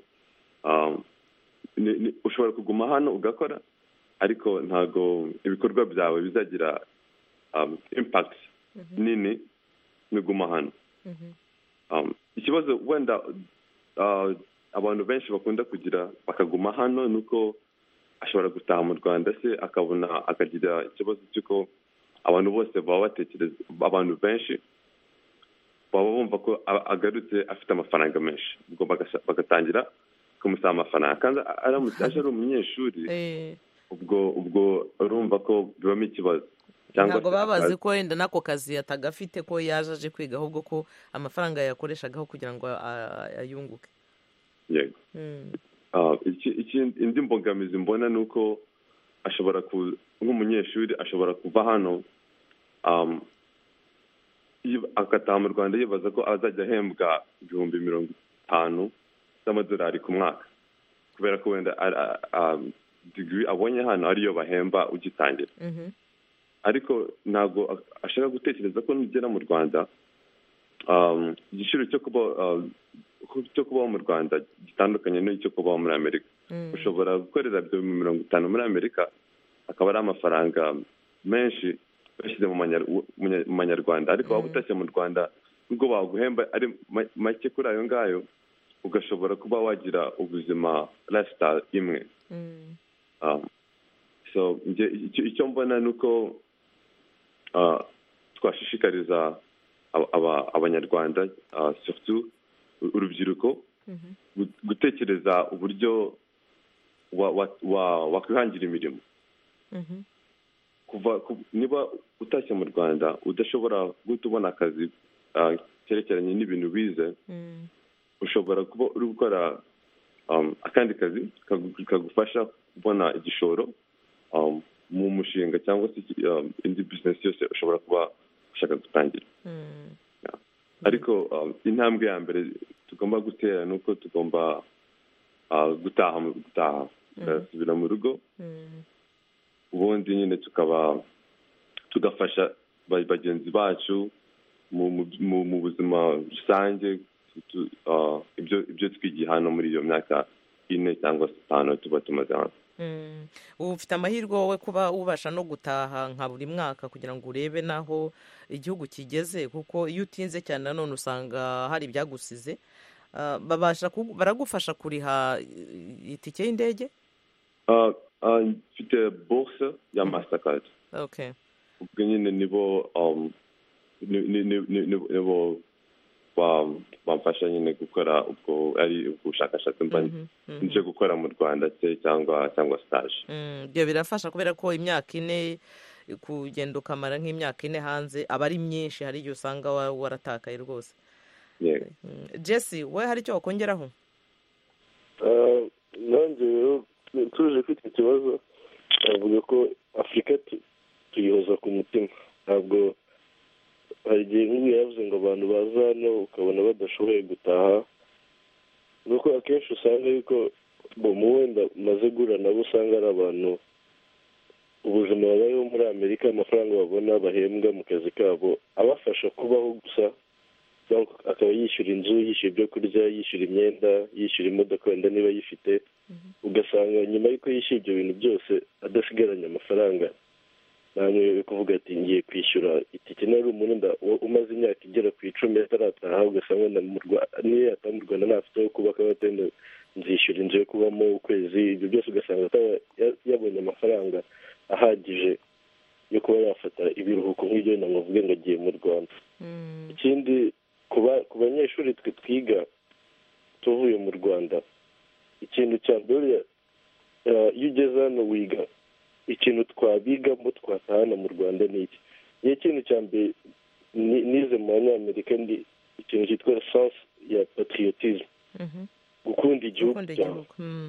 ushobora kuguma hano ugakora, ariko ntago ibikorwa byawe bizagira impact nini nuguma hano. ikibazo wenda abantu benshi bakunda kugira bakaguma hano nuko ashobora gutaha mu Rwanda se akabona akagira ikibazo cy'uko abantu bose baba batekereza, abantu benshi baba bumva ko agarutse afite amafaranga menshi, ubwo bagatangira kumusaba amafaranga, kandi aramutse aje ari umunyeshuri ubwo ubwo urumva ko bibamo ikibazo. Ntabwo babazi ko wenda n'ako kazi atagafite, ko yaje aje kwiga, ahubwo ko amafaranga yakoreshagaho kugira ngo ayunguke. Yego. indi mbogamizi mbona ni uko ashobora nk'umunyeshuri ashobora kuva hano agataha mu Rwanda yibaza ko azajya ahembwa ibihumbi mirongo itanu z'amadolari ku mwaka, kubera ko wenda degree abonye hano ariyo bahemba ugitangira. ariko ntabwo ashaka gutekereza ko nugera mu rwanda igiciro cyo kuba cyo kubaho mu rwanda gitandukanye n'icyo kubaho muri amerika. ushobora gukorera ibihumbi mirongo itanu muri amerika akaba ari amafaranga menshi bashyize mu manyarwanda, ariko waba utashye mu rwanda nubwo baguhemba ari make kuri ayo ngayo ugashobora kuba wagira ubuzima lifestyle imwe. so icyo mbona ni uko twashishikariza abanyarwanda surtout urubyiruko gutekereza uburyo wakwihangira imirimo. kuva niba utashye mu rwanda udashobora guhita ubona akazi cyerekeranye n'ibintu bize, ushobora kuba uri gukora akandi kazi kagufasha kubona igishoro mu mushinga cyangwa se indi bizinesi yose ushobora kuba ushaka gutangira. ariko intambwe ya mbere tugomba gutera ni uko tugomba gutaha gutaha tugasubira mu rugo, ubundi nyine tukaba tugafasha bagenzi bacu mu buzima rusange, ibyo twigiye hano muri iyo myaka ine cyangwa se itanu tuba tumaze hano. ubu ufite amahirwe wowe kuba ubasha no gutaha nka buri mwaka kugira ngo urebe n'aho igihugu kigeze, kuko iyo utinze cyane nanone usanga hari ibyagusize. baragufasha kuriha itike y'indege? mfite bourse ya mastercard. ubwo nyine nibo nibo bamfasha nyine gukora ubwo ari ubushakashatsi mba nje gukora mu rwanda se cyangwa cyangwa stage. ibyo birafasha kubera ko imyaka ine kugenda ukamara nk'imyaka ine hanze aba ari myinshi, hari igihe usanga waratakaye rwose. Jesse, we hari icyo wakongeraho? nanjye rero tuje kwita ikibazo navuga ko afurika tuyihoza ku mutima. ntabwo hari igihe nk'ubu yavuze ngo abantu baza hano ukabona badashoboye gutaha, nuko akenshi usanga yuko mu wenda maze guhura nabo usanga ari abantu ubuzima babayeho muri amerika, amafaranga babona bahembwa mu kazi kabo abafasha kubaho gusa, akaba yishyura inzu, yishyura ibyo kurya, yishyura imyenda, yishyura imodoka wenda niba yifite, ugasanga nyuma y'uko yishyura ibyo bintu byose adasigaranye amafaranga. namwe kuvuga ati ngiye kwishyura itike, nari umuntu umaze imyaka igera ku icumi atarataha, ugasanga niyo yataha mu rwanda ntafite aho kuba, akaba atenda nzishyura inzu yo kubamo ukwezi, ibyo byose ugasanga ataba yabonye amafaranga ahagije yo kuba yafata ibiruhuko nk'ibyo wenda ngo avuge ngo agiye mu rwanda. ikindi ku banyeshuri twe twiga tuvuye mu rwanda, ikintu cya mbere iyo ugeze hano wiga ikintu twabigamo twatahana mu rwanda ni iki. niyo kintu cya mbere nize mu banyamerika, ndi ikintu cyitwa sense ya patriotisme, gukunda igihugu cyawe.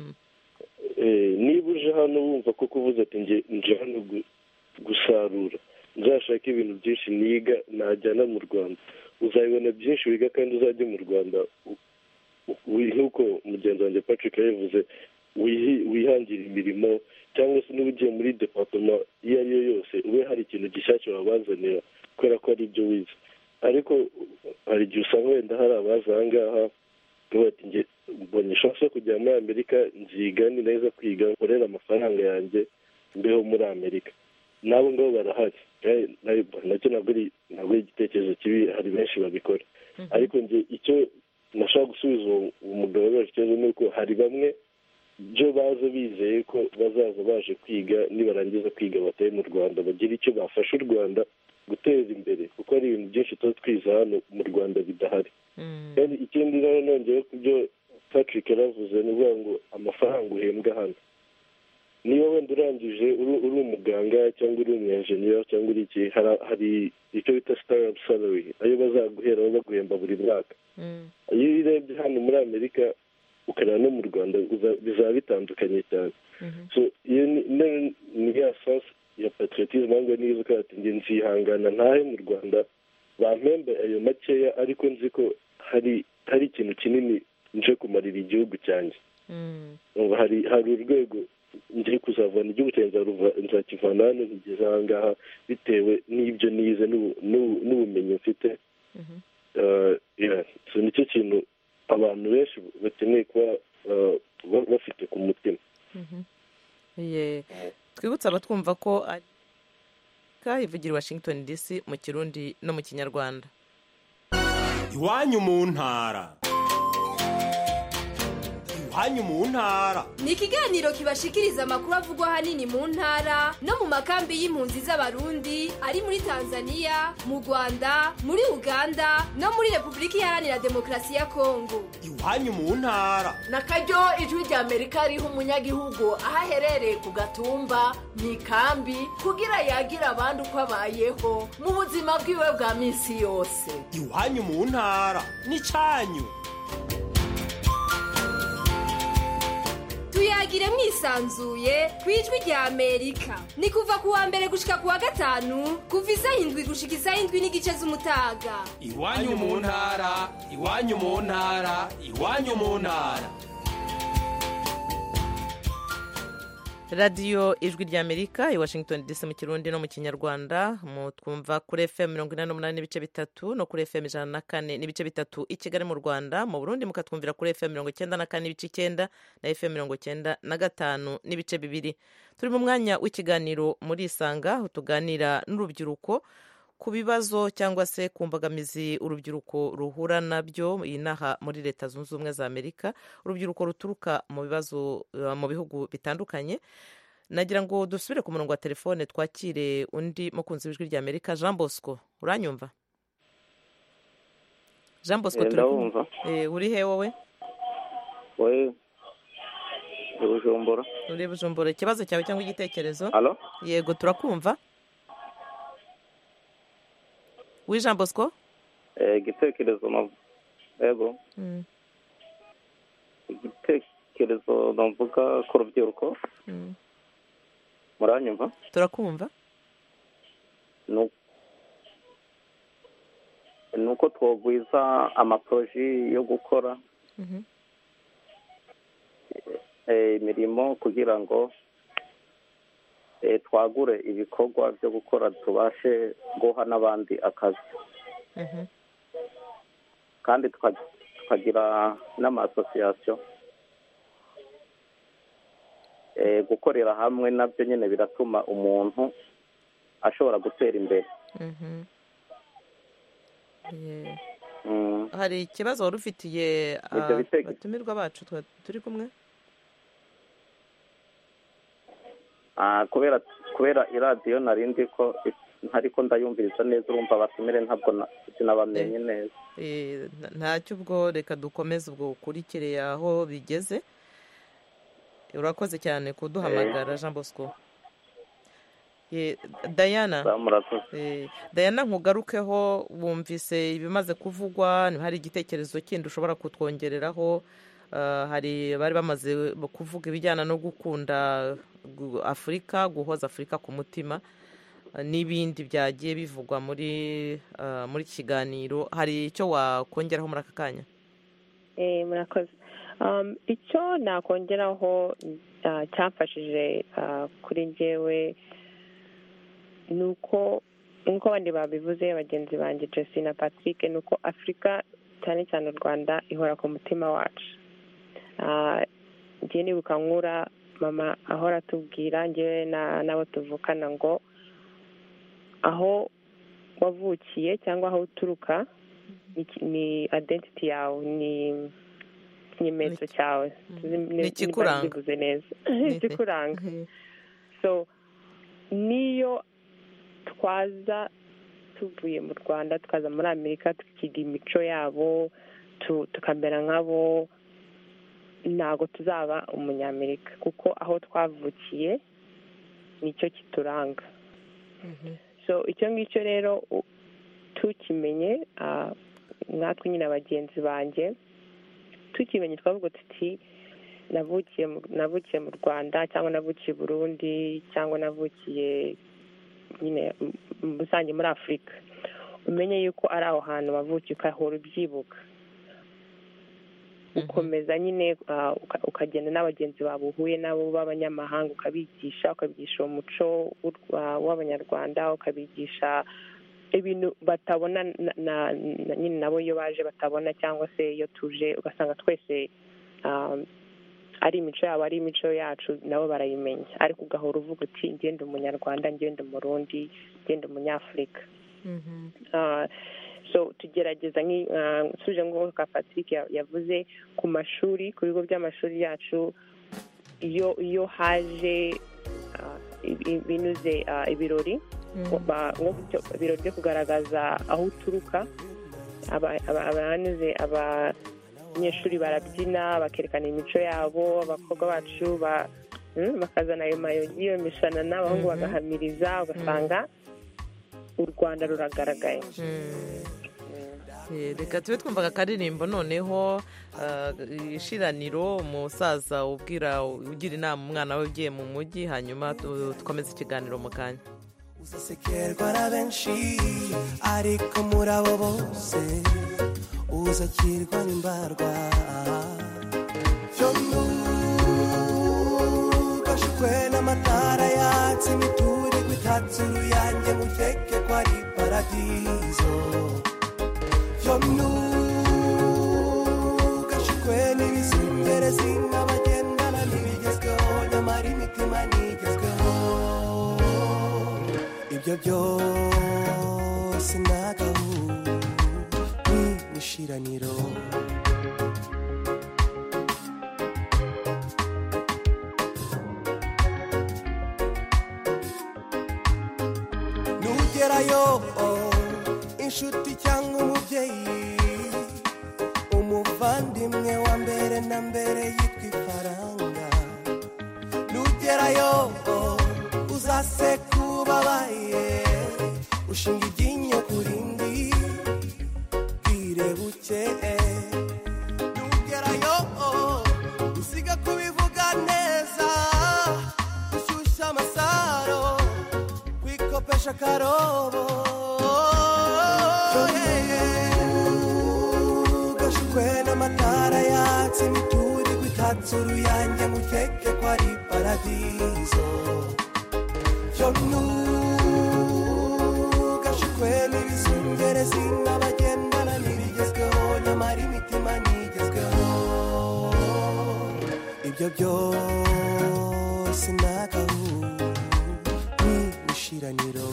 niba uje hano wumva ko kuvuze ati nje hano gusarura, nzashaka ibintu byinshi niga najyana mu rwanda, uzabibona byinshi wiga kandi uzajya mu rwanda nk'uko mugenzi wanjye Patrick yabivuze, wihangira imirimo, cyangwa se niba ugiye muri departoma iyo ari yo yose ube hari ikintu gishyashya wabazanira kubera ko ari ibyo wize. ariko hari igihe usanga wenda hari abaza aha ngaha bati nge mbonye ishusho yo kujya muri amerika, nziga ni neza kwiga, nkorera amafaranga yanjye mbeho muri amerika. n'abo ngabo barahari, nacyo ntabwo ari igitekerezo kibi, hari benshi babikora. ariko nge icyo nashaka gusubiza uwo mugabo wacu ikibazo ni uko hari bamwe byo baza bizeye ko bazaza baje kwiga, nibarangiza kwiga bataye mu rwanda bagira icyo bafasha u rwanda guteza imbere, kuko hari ibintu byinshi tuba twiza hano mu rwanda bidahari. kandi ikindi rero nongeye ku byo Patrick yaravuze ni ukuvuga ngo amafaranga uhembwa hano, niba wenda urangije uri umuganga cyangwa uri umwenjeniyeri cyangwa uri iki, hari icyo bita startup salary, ayo bazaguheraho baguhemba buri mwaka. iyo urebye hano muri amerika ukareba no mu rwanda bizaba bitandukanye cyane. so iyo ni ya sense ya patriotisme, ahubwo niyo uzi ko ati nge nzihangana ntahe mu rwanda bampembe ayo makeya, ariko nzi ko hari hari ikintu kinini nje kumarira igihugu cyanjye. hari hari urwego ngiye kuzavana igihugu cyanjye nzakivana hano nkigeze aha ngaha bitewe n'ibyo nize n'ubumenyi mfite. nicyo kintu abantu benshi bakeneye kuba bafite ku mutima. twibutse abatwumva ko ivugira Washington D C mu Kirundi no mu Kinyarwanda. Iwanyu mu ntara. Iwanyu mu ntara ni ikiganiro kibashikiriza amakuru avugwa ahanini mu ntara no mu makambi y'impunzi z'abarundi ari muri Tanzania, mu Rwanda, muri Uganda no muri Repubulika Iharanira Demokarasi ya Kongo. Iwanyu mu ntara nakaryo ijwi rya Amerika riha umunyagihugu aho aherereye ku gatumba mu ikambi kugira yagira abandi uko abayeho mu buzima bwiwe bwa minsi yose. Iwanyu mu ntara n'icyanyu. tuyagire mwisanzuye kwijwi rya Amerika ni kuva kuwa mbere gushika kuwa gatanu kuva isaha indwi gushika isaha indwi n'igice z'umutaga. Iwanyu mu ntara iwanyu mu ntara iwanyu mu ntara. radiyo ijwi rya Amerika i Washington D C mu Kirundi no mu Kinyarwanda, mu twumva kuri F M mirongo inani n'umunani n'ibice bitatu no kuri F M ijana na kane n'ibice bitatu i Kigali mu Rwanda. Mu Burundi mukatwumvira kuri F M mirongo icyenda na kane n'ibice icyenda na F M mirongo icyenda na gatanu n'ibice bibiri. Turi mu mwanya w'ikiganiro muri Isanga, aho tuganira n'urubyiruko ku bibazo cyangwa se ku mbogamizi urubyiruko ruhura nabyo inaha muri Leta Zunze Ubumwe za Amerika, urubyiruko ruturuka mu bibazo mu bihugu bitandukanye. Nagira ngo dusubire ku murongo wa telefone twakire undi mukunzi w'ijwi rya Amerika. Jean Bosco, uranyumva? Jean Bosco, turumva. Eh, uri he wowe? Oye. Bujumbura. Uri Bujumbura. Ikibazo cyawe cyangwa igitekerezo? Allo? Yego, turakumva. Oui, Jean Bosco? Eh, igitekerezo no. Yego. Mm. Igitekerezo ndavuga ko rubyiruko. Mm. Muranyumva? Turakumva. No. Nuko twogwiza amaproje yo gukora. Mhm. Mm eh, imirimo kugira ngo E, twagure ibikorwa byo gukora tubashe guha n'abandi akazi. Mhm. Kandi tukagira n'amasosiyasiyo e, gukorera hamwe nabyo nyine biratuma umuntu ashobora gutera imbere. Mhm. Yeah. Mm. Hari ikibazo wari ufitiye abatumirwa bacu turi kumwe? Ah, kubera kubera iradiyo narindi ko ariko ndayumviriza neza, urumva batumire ntabwo sinabamenye neza. Eh, ntacyo ubwo reka dukomeze ubwo ukurikire aho bigeze. Urakoze cyane kuduhamagara Jean Bosco. Eh, Diana. Eh, Diana, nkugarukeho, wumvise ibimaze kuvugwa, hari igitekerezo kindi ushobora kutwongereraho? Uh, hari bari bamaze kuvuga ibijyana no gukunda Afurika, guhoza Afurika ku mutima, uh, n'ibindi byagiye bivugwa muri uh, muri kiganiro. Hari icyo wakongeraho muri aka kanya? Eh, murakoze. Um, icyo nakongeraho uh, cyafashije uh, kuri njyewe nuko nkuko abandi babivuze bagenzi banjye Jesse na Patrick, nuko Afurika cyane cyane u Rwanda ihora ku mutima wacu. Njye nibuka nkura mama ahora atubwira njye n'abo tuvukana ngo aho wavukiye cyangwa aho uturuka ni identity yawe, ni ikimenyetso cyawe, ni ikikuranga. bivuze neza ikikuranga. So niyo twaza tuvuye mu Rwanda tukaza muri Amerika tukiga imico yabo tukamera nk'abo, ntago tuzaba umunyamerika kuko aho twavukiye nicyo kituranga. Mhm. So icyo ngicyo rero tukimenye, natwe nyine abagenzi banjye tukimenye twavuga tuti navukiye navukiye mu Rwanda cyangwa navukiye Burundi cyangwa navukiye nyine musange muri Afurika, umenye yuko ari aho hantu wavukiye ukahora ubyibuka. ukomeza nyine ukagenda n'abagenzi bawe uhuye nabo b'abanyamahanga ukabigisha ukabigisha umuco w'abanyarwanda ukabigisha ibintu batabona nyine nabo iyo baje batabona cyangwa se iyo tuje ugasanga twese ari imico yabo ari imico yacu nabo barayimenya ariko ugahora uvuga uti ngende umunyarwanda ngende umurundi ngende umunyafurika so tugerageza nsubije nk'uko Patrick yavuze ku mashuri ku bigo by'amashuri yacu iyo iyo haje binuze ibirori ibirori byo kugaragaza aho uturuka abanyuze abanyeshuri barabyina bakerekana imico yabo abakobwa bacu bakazana ayo mayogi iyo mishanana abahungu bagahamiriza ugasanga u Rwanda ruragaragaye. Reka tube twumvaga akaririmbo noneho ishiraniro umusaza ubwira ugira inama umwana we ugiye mu mujyi hanyuma dukomeze ikiganiro mu kanya. Uzasekerwa na benshi ariko muri abo bose uzakirwa n'imbarwa ugashukwe n'amatara yatse imiturirwa itatse uruyange mukeke ko ari paradizo ugashukwe n'ibizungerezi n'abagendana n'ibigezweho nyamara imitima ntigezweho ibyo byose nagahu n'ishiraniro nugerayo inshuti cyangwa umubyeyi umuvandimwe wa mbere na mbere yitwa ifaranga nugerayo uzaseka ubabaye ushinga iryinyo ku rindi bwire buke nugerayo usiga kubivuga neza ushyushya amasaro kwikopesha akarobo ugashukwe n'amatara yatse imiturirwa itatse uruyange mukeke ko ari paradizo ugashukwe n'ibizungerezi n'abagendana n'ibigezweho nyamara imitima ntigezweho ibyo byose nagahu n'ishiraniro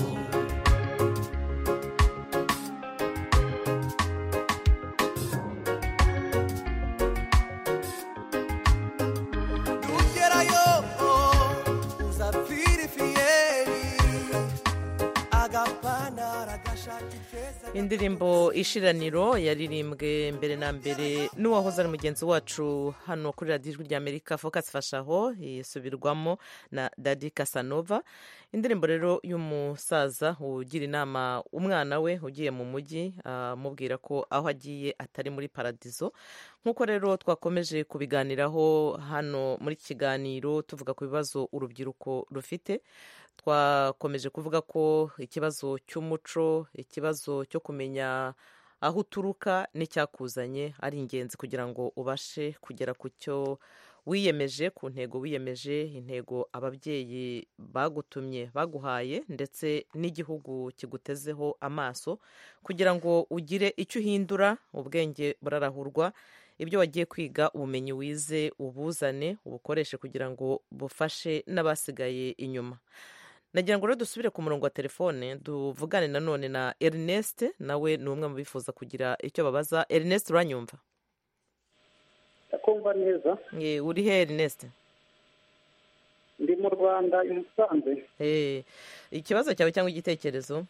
indirimbo ishiraniro yaririmbwe mbere na mbere n'uwahoze ari mugenzi wacu hano kuri radiyo ijwi ry'Amerika Focus Fashaho yisubirwamo na Daddy Casanova. Indirimbo rero y'umusaza ugira inama umwana we ugiye mu mujyi amubwira ko aho agiye atari muri paradizo. Nk'uko rero twakomeje kubiganiraho hano muri kiganiro tuvuga ku bibazo urubyiruko rufite, twakomeje kuvuga ko ikibazo cy'umuco, ikibazo cyo kumenya aho uturuka n'icyakuzanye ari ingenzi kugira ngo ubashe kugera ku cyo wiyemeje, ku ntego wiyemeje, intego ababyeyi bagutumye baguhaye ndetse n'igihugu kigutezeho amaso, kugira ngo ugire icyo uhindura. Ubwenge burarahurwa, ibyo wagiye kwiga, ubumenyi wize ubuzane ubukoreshe kugira ngo bufashe n'abasigaye inyuma. Nagira ngo rero dusubire ku murongo wa telefone duvugane nanone na Ernest, nawe ni umwe mu bifuza kugira icyo babaza. Ernest, uranyumva? Ndakumva neza. Ye, uri he Ernest? Ndi mu Rwanda i Musanze. Eh, ikibazo cyawe cyangwa igitekerezo?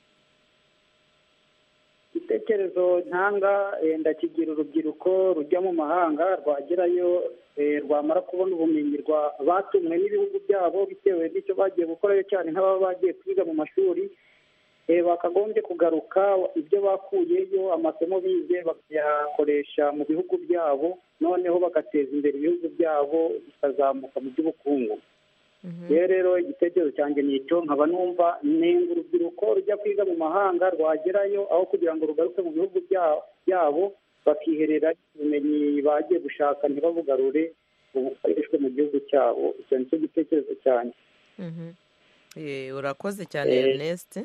Igitekerezo ntanga ndakigira urubyiruko rujya mu mahanga rwagerayo rwamara kubona ubumenyi batumwe n'ibihugu byabo bitewe n'icyo bagiye gukorayo, cyane nk'ababa bagiye kwiga mu mashuri, bakagombye kugaruka ibyo bakuyeyo amasomo bize bakayakoresha mu bihugu byabo, noneho bagateza imbere ibihugu byabo bikazamuka mu by'ubukungu. rero rero igitekerezo cyanjye ni icyo, nkaba numva nenga urubyiruko rujya kwiga mu mahanga rwagerayo aho kugira ngo rugaruke mu bihugu byabo bakiherera ubumenyi bagiye gushaka ntibabugarure bukoreshwe mu gihugu cyabo. Icyo ni cyo gitekerezo cyane. Urakoze cyane Ernest.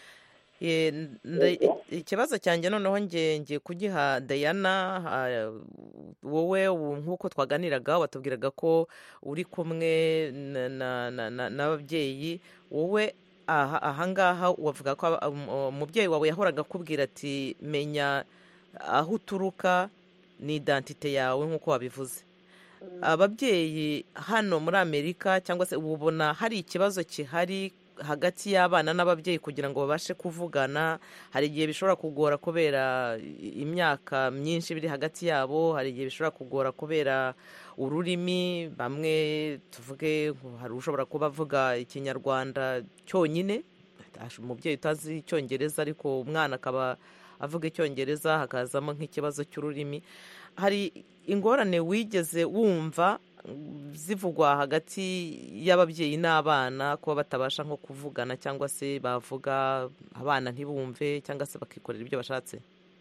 Ikibazo cyanjye noneho ngiye kugiha Diana. Wowe nk'uko twaganiraga watubwiraga ko uri kumwe n'ababyeyi, wowe ahangaha wavuga ko umubyeyi wawe yahoraga akubwira ati menya aho uturuka ni identite yawe nk'uko wabivuze. Ababyeyi hano muri Amerika cyangwa se ubona hari ikibazo kihari hagati y'abana n'ababyeyi kugira ngo babashe kuvugana? Hari igihe bishobora kugora kubera imyaka myinshi biri hagati yabo, hari igihe bishobora kugora kubera ururimi. Bamwe tuvuge hari ushobora kuba avuga ikinyarwanda cyonyine, umubyeyi utazi icyongereza ariko umwana akaba avuga icyongereza, hakazamo nk'ikibazo cy'ururimi. Hari ingorane wigeze wumva zivugwa hagati y'ababyeyi n'abana kuba batabasha nko kuvugana, cyangwa se bavuga abana ntibumve cyangwa se bakikorera ibyo bashatse?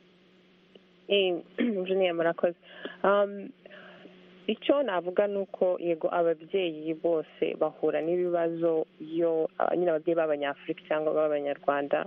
Juniya murakoze. Icyo navuga ni uko yego ababyeyi bose bahura n'ibibazo iyo nyine ababyeyi b'abanyafurika cyangwa b'abanyarwanda,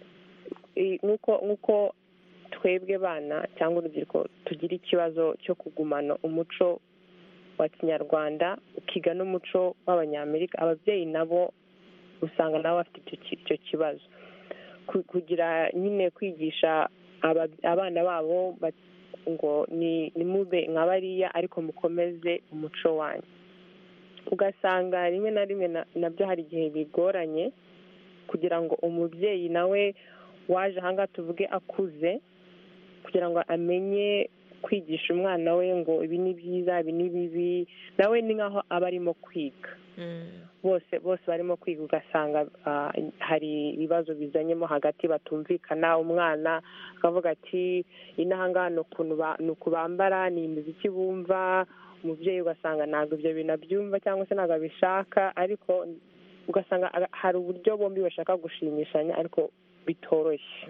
nk'uko twebwe bana cyangwa urubyiruko tugira ikibazo cyo kugumana umuco wa kinyarwanda ukiga n'umuco w'abanyamerika, ababyeyi nabo usanga nabo bafite icyo kibazo, kugira nyine kwigisha abana babo ngo ni mube nka bariya ariko mukomeze umuco wanyu. Ugasanga rimwe na rimwe nabyo hari igihe bigoranye kugira ngo umubyeyi nawe waje ahangaha tuvuge akuze, kugira ngo amenye kwigisha umwana we ngo ibi ni byiza ibi ni bibi, nawe ni nkaho aba arimo kwiga. bose bose barimo kwiga, ugasanga hari ibibazo bizanyemo hagati batumvikana. Umwana akavuga ati inahangaha ni uku bambara, ni imiziki bumva, umubyeyi ugasanga ntabwo ibyo bintu abyumva cyangwa se ntabwo abishaka, ariko ugasanga hari uburyo bombi bashaka gushimishanya ariko bitoroshye.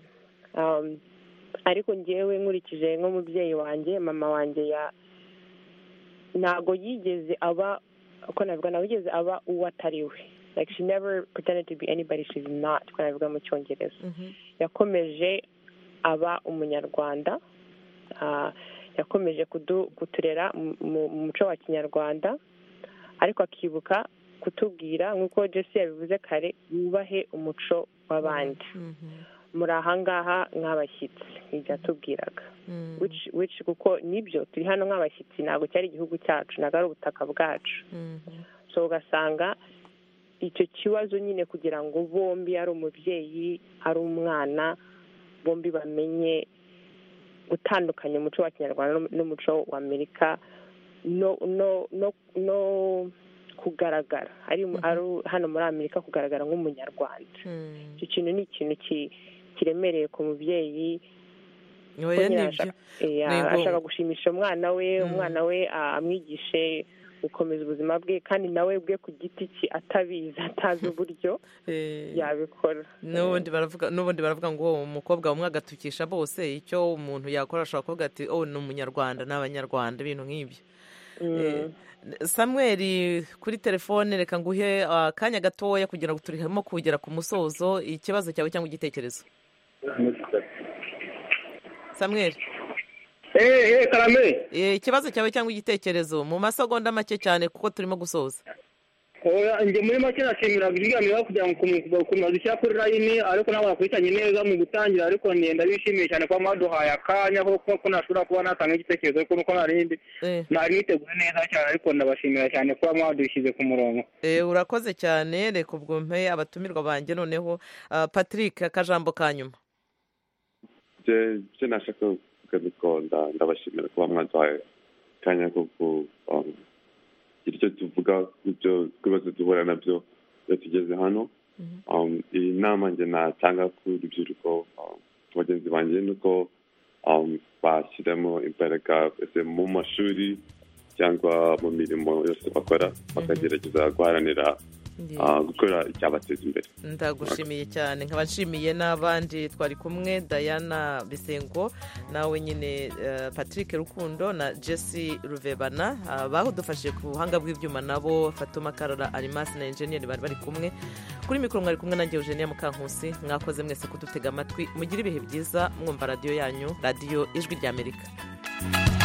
Ariko ngewe nkurikije nk'umubyeyi wanjye, mama wanjye ya ntabwo yigeze aba uko navuga nawe yigeze aba uwo atari we, like she never pretended to be anybody she's not, uko navuga mu cyongereza. Yakomeje aba umunyarwanda, yakomeje kuturera mu muco wa kinyarwanda, ariko akibuka kutubwira nk'uko Jesse yabivuze kare, yubahe umuco w'abandi. Muri ahangaha nk'abashyitsi ibyo atubwiraga, which kuko nibyo turi hano nk'abashyitsi, ntabwo cyari igihugu cyacu, ntabwo ari ubutaka bwacu. So ugasanga icyo kibazo nyine kugira ngo bombi ari umubyeyi ari umwana, bombi bamenye gutandukanya umuco wa kinyarwanda n'umuco wa Amerika, no no no no kugaragara ari hano muri Amerika, kugaragara nk'umunyarwanda. Icyo kintu ni ikintu kiremereye ku mubyeyi, ashaka gushimisha umwana we, umwana we amwigishe gukomeza ubuzima bwe, kandi nawe bwe ku giti cye atabizi, atazi uburyo yabikora. N'ubundi baravuga ngo umukobwa umwe agatukisha bose, icyo umuntu yakora ashobora kuvuga ati oh ni umunyarwanda n'abanyarwanda, ibintu nk'ibyo. Samuel kuri telefone, reka nguhe akanya gatoya kugira ngo turimo kugera ku musozo. Ikibazo cyawe cyangwa igitekerezo? Samuel. Eh eh Karame. Eh ikibazo cyawe cyangwa igitekerezo mu masegonda make cyane kuko turimo gusoza. Oya nje muri make nashimira ibiganiro kugira ngo kumaze cya kuri line, ariko nabo bakurikiranye neza mu gutangira, ariko ndenda bishimiye cyane kwa maduhaye akanya ko ko nashobora kuba natanga igitekerezo, ariko nuko narindi nari niteguye neza cyane, ariko ndabashimira cyane kuba mwadushyize ku murongo. Eh urakoze cyane, reka ubwo mpe abatumirwa banjye noneho. Patrick, akajambo kanyuma. je je nashaka kubikonda, ndabashimira kuba mwaduhaye kanya ko icyo tuvuga ibyo twibazo duhura nabyo iyo tugeze hano. Iyi nama njye natanga ku rubyiruko bagenzi banjye nuko bashyiramo imbaraga mu mashuri cyangwa mu mirimo yose bakora, bakagerageza guharanira gukora icyabateza imbere. Ndagushimiye cyane, nkaba nshimiye n'abandi twari kumwe, Diana Bisengo, nawe nyine Patrick Rukundo na Jesse Ruvebana, bahudufashije ku buhanga bw'ibyuma nabo, Fatuma Karora Alimas na engineer bari bari kumwe. Kuri mikoro mwari kumwe nanjye Eugenia Mukankusi. Mwakoze mwese kudutega amatwi, mugira ibihe byiza mwumva radio yanyu, radio Ijwi ry'Amerika.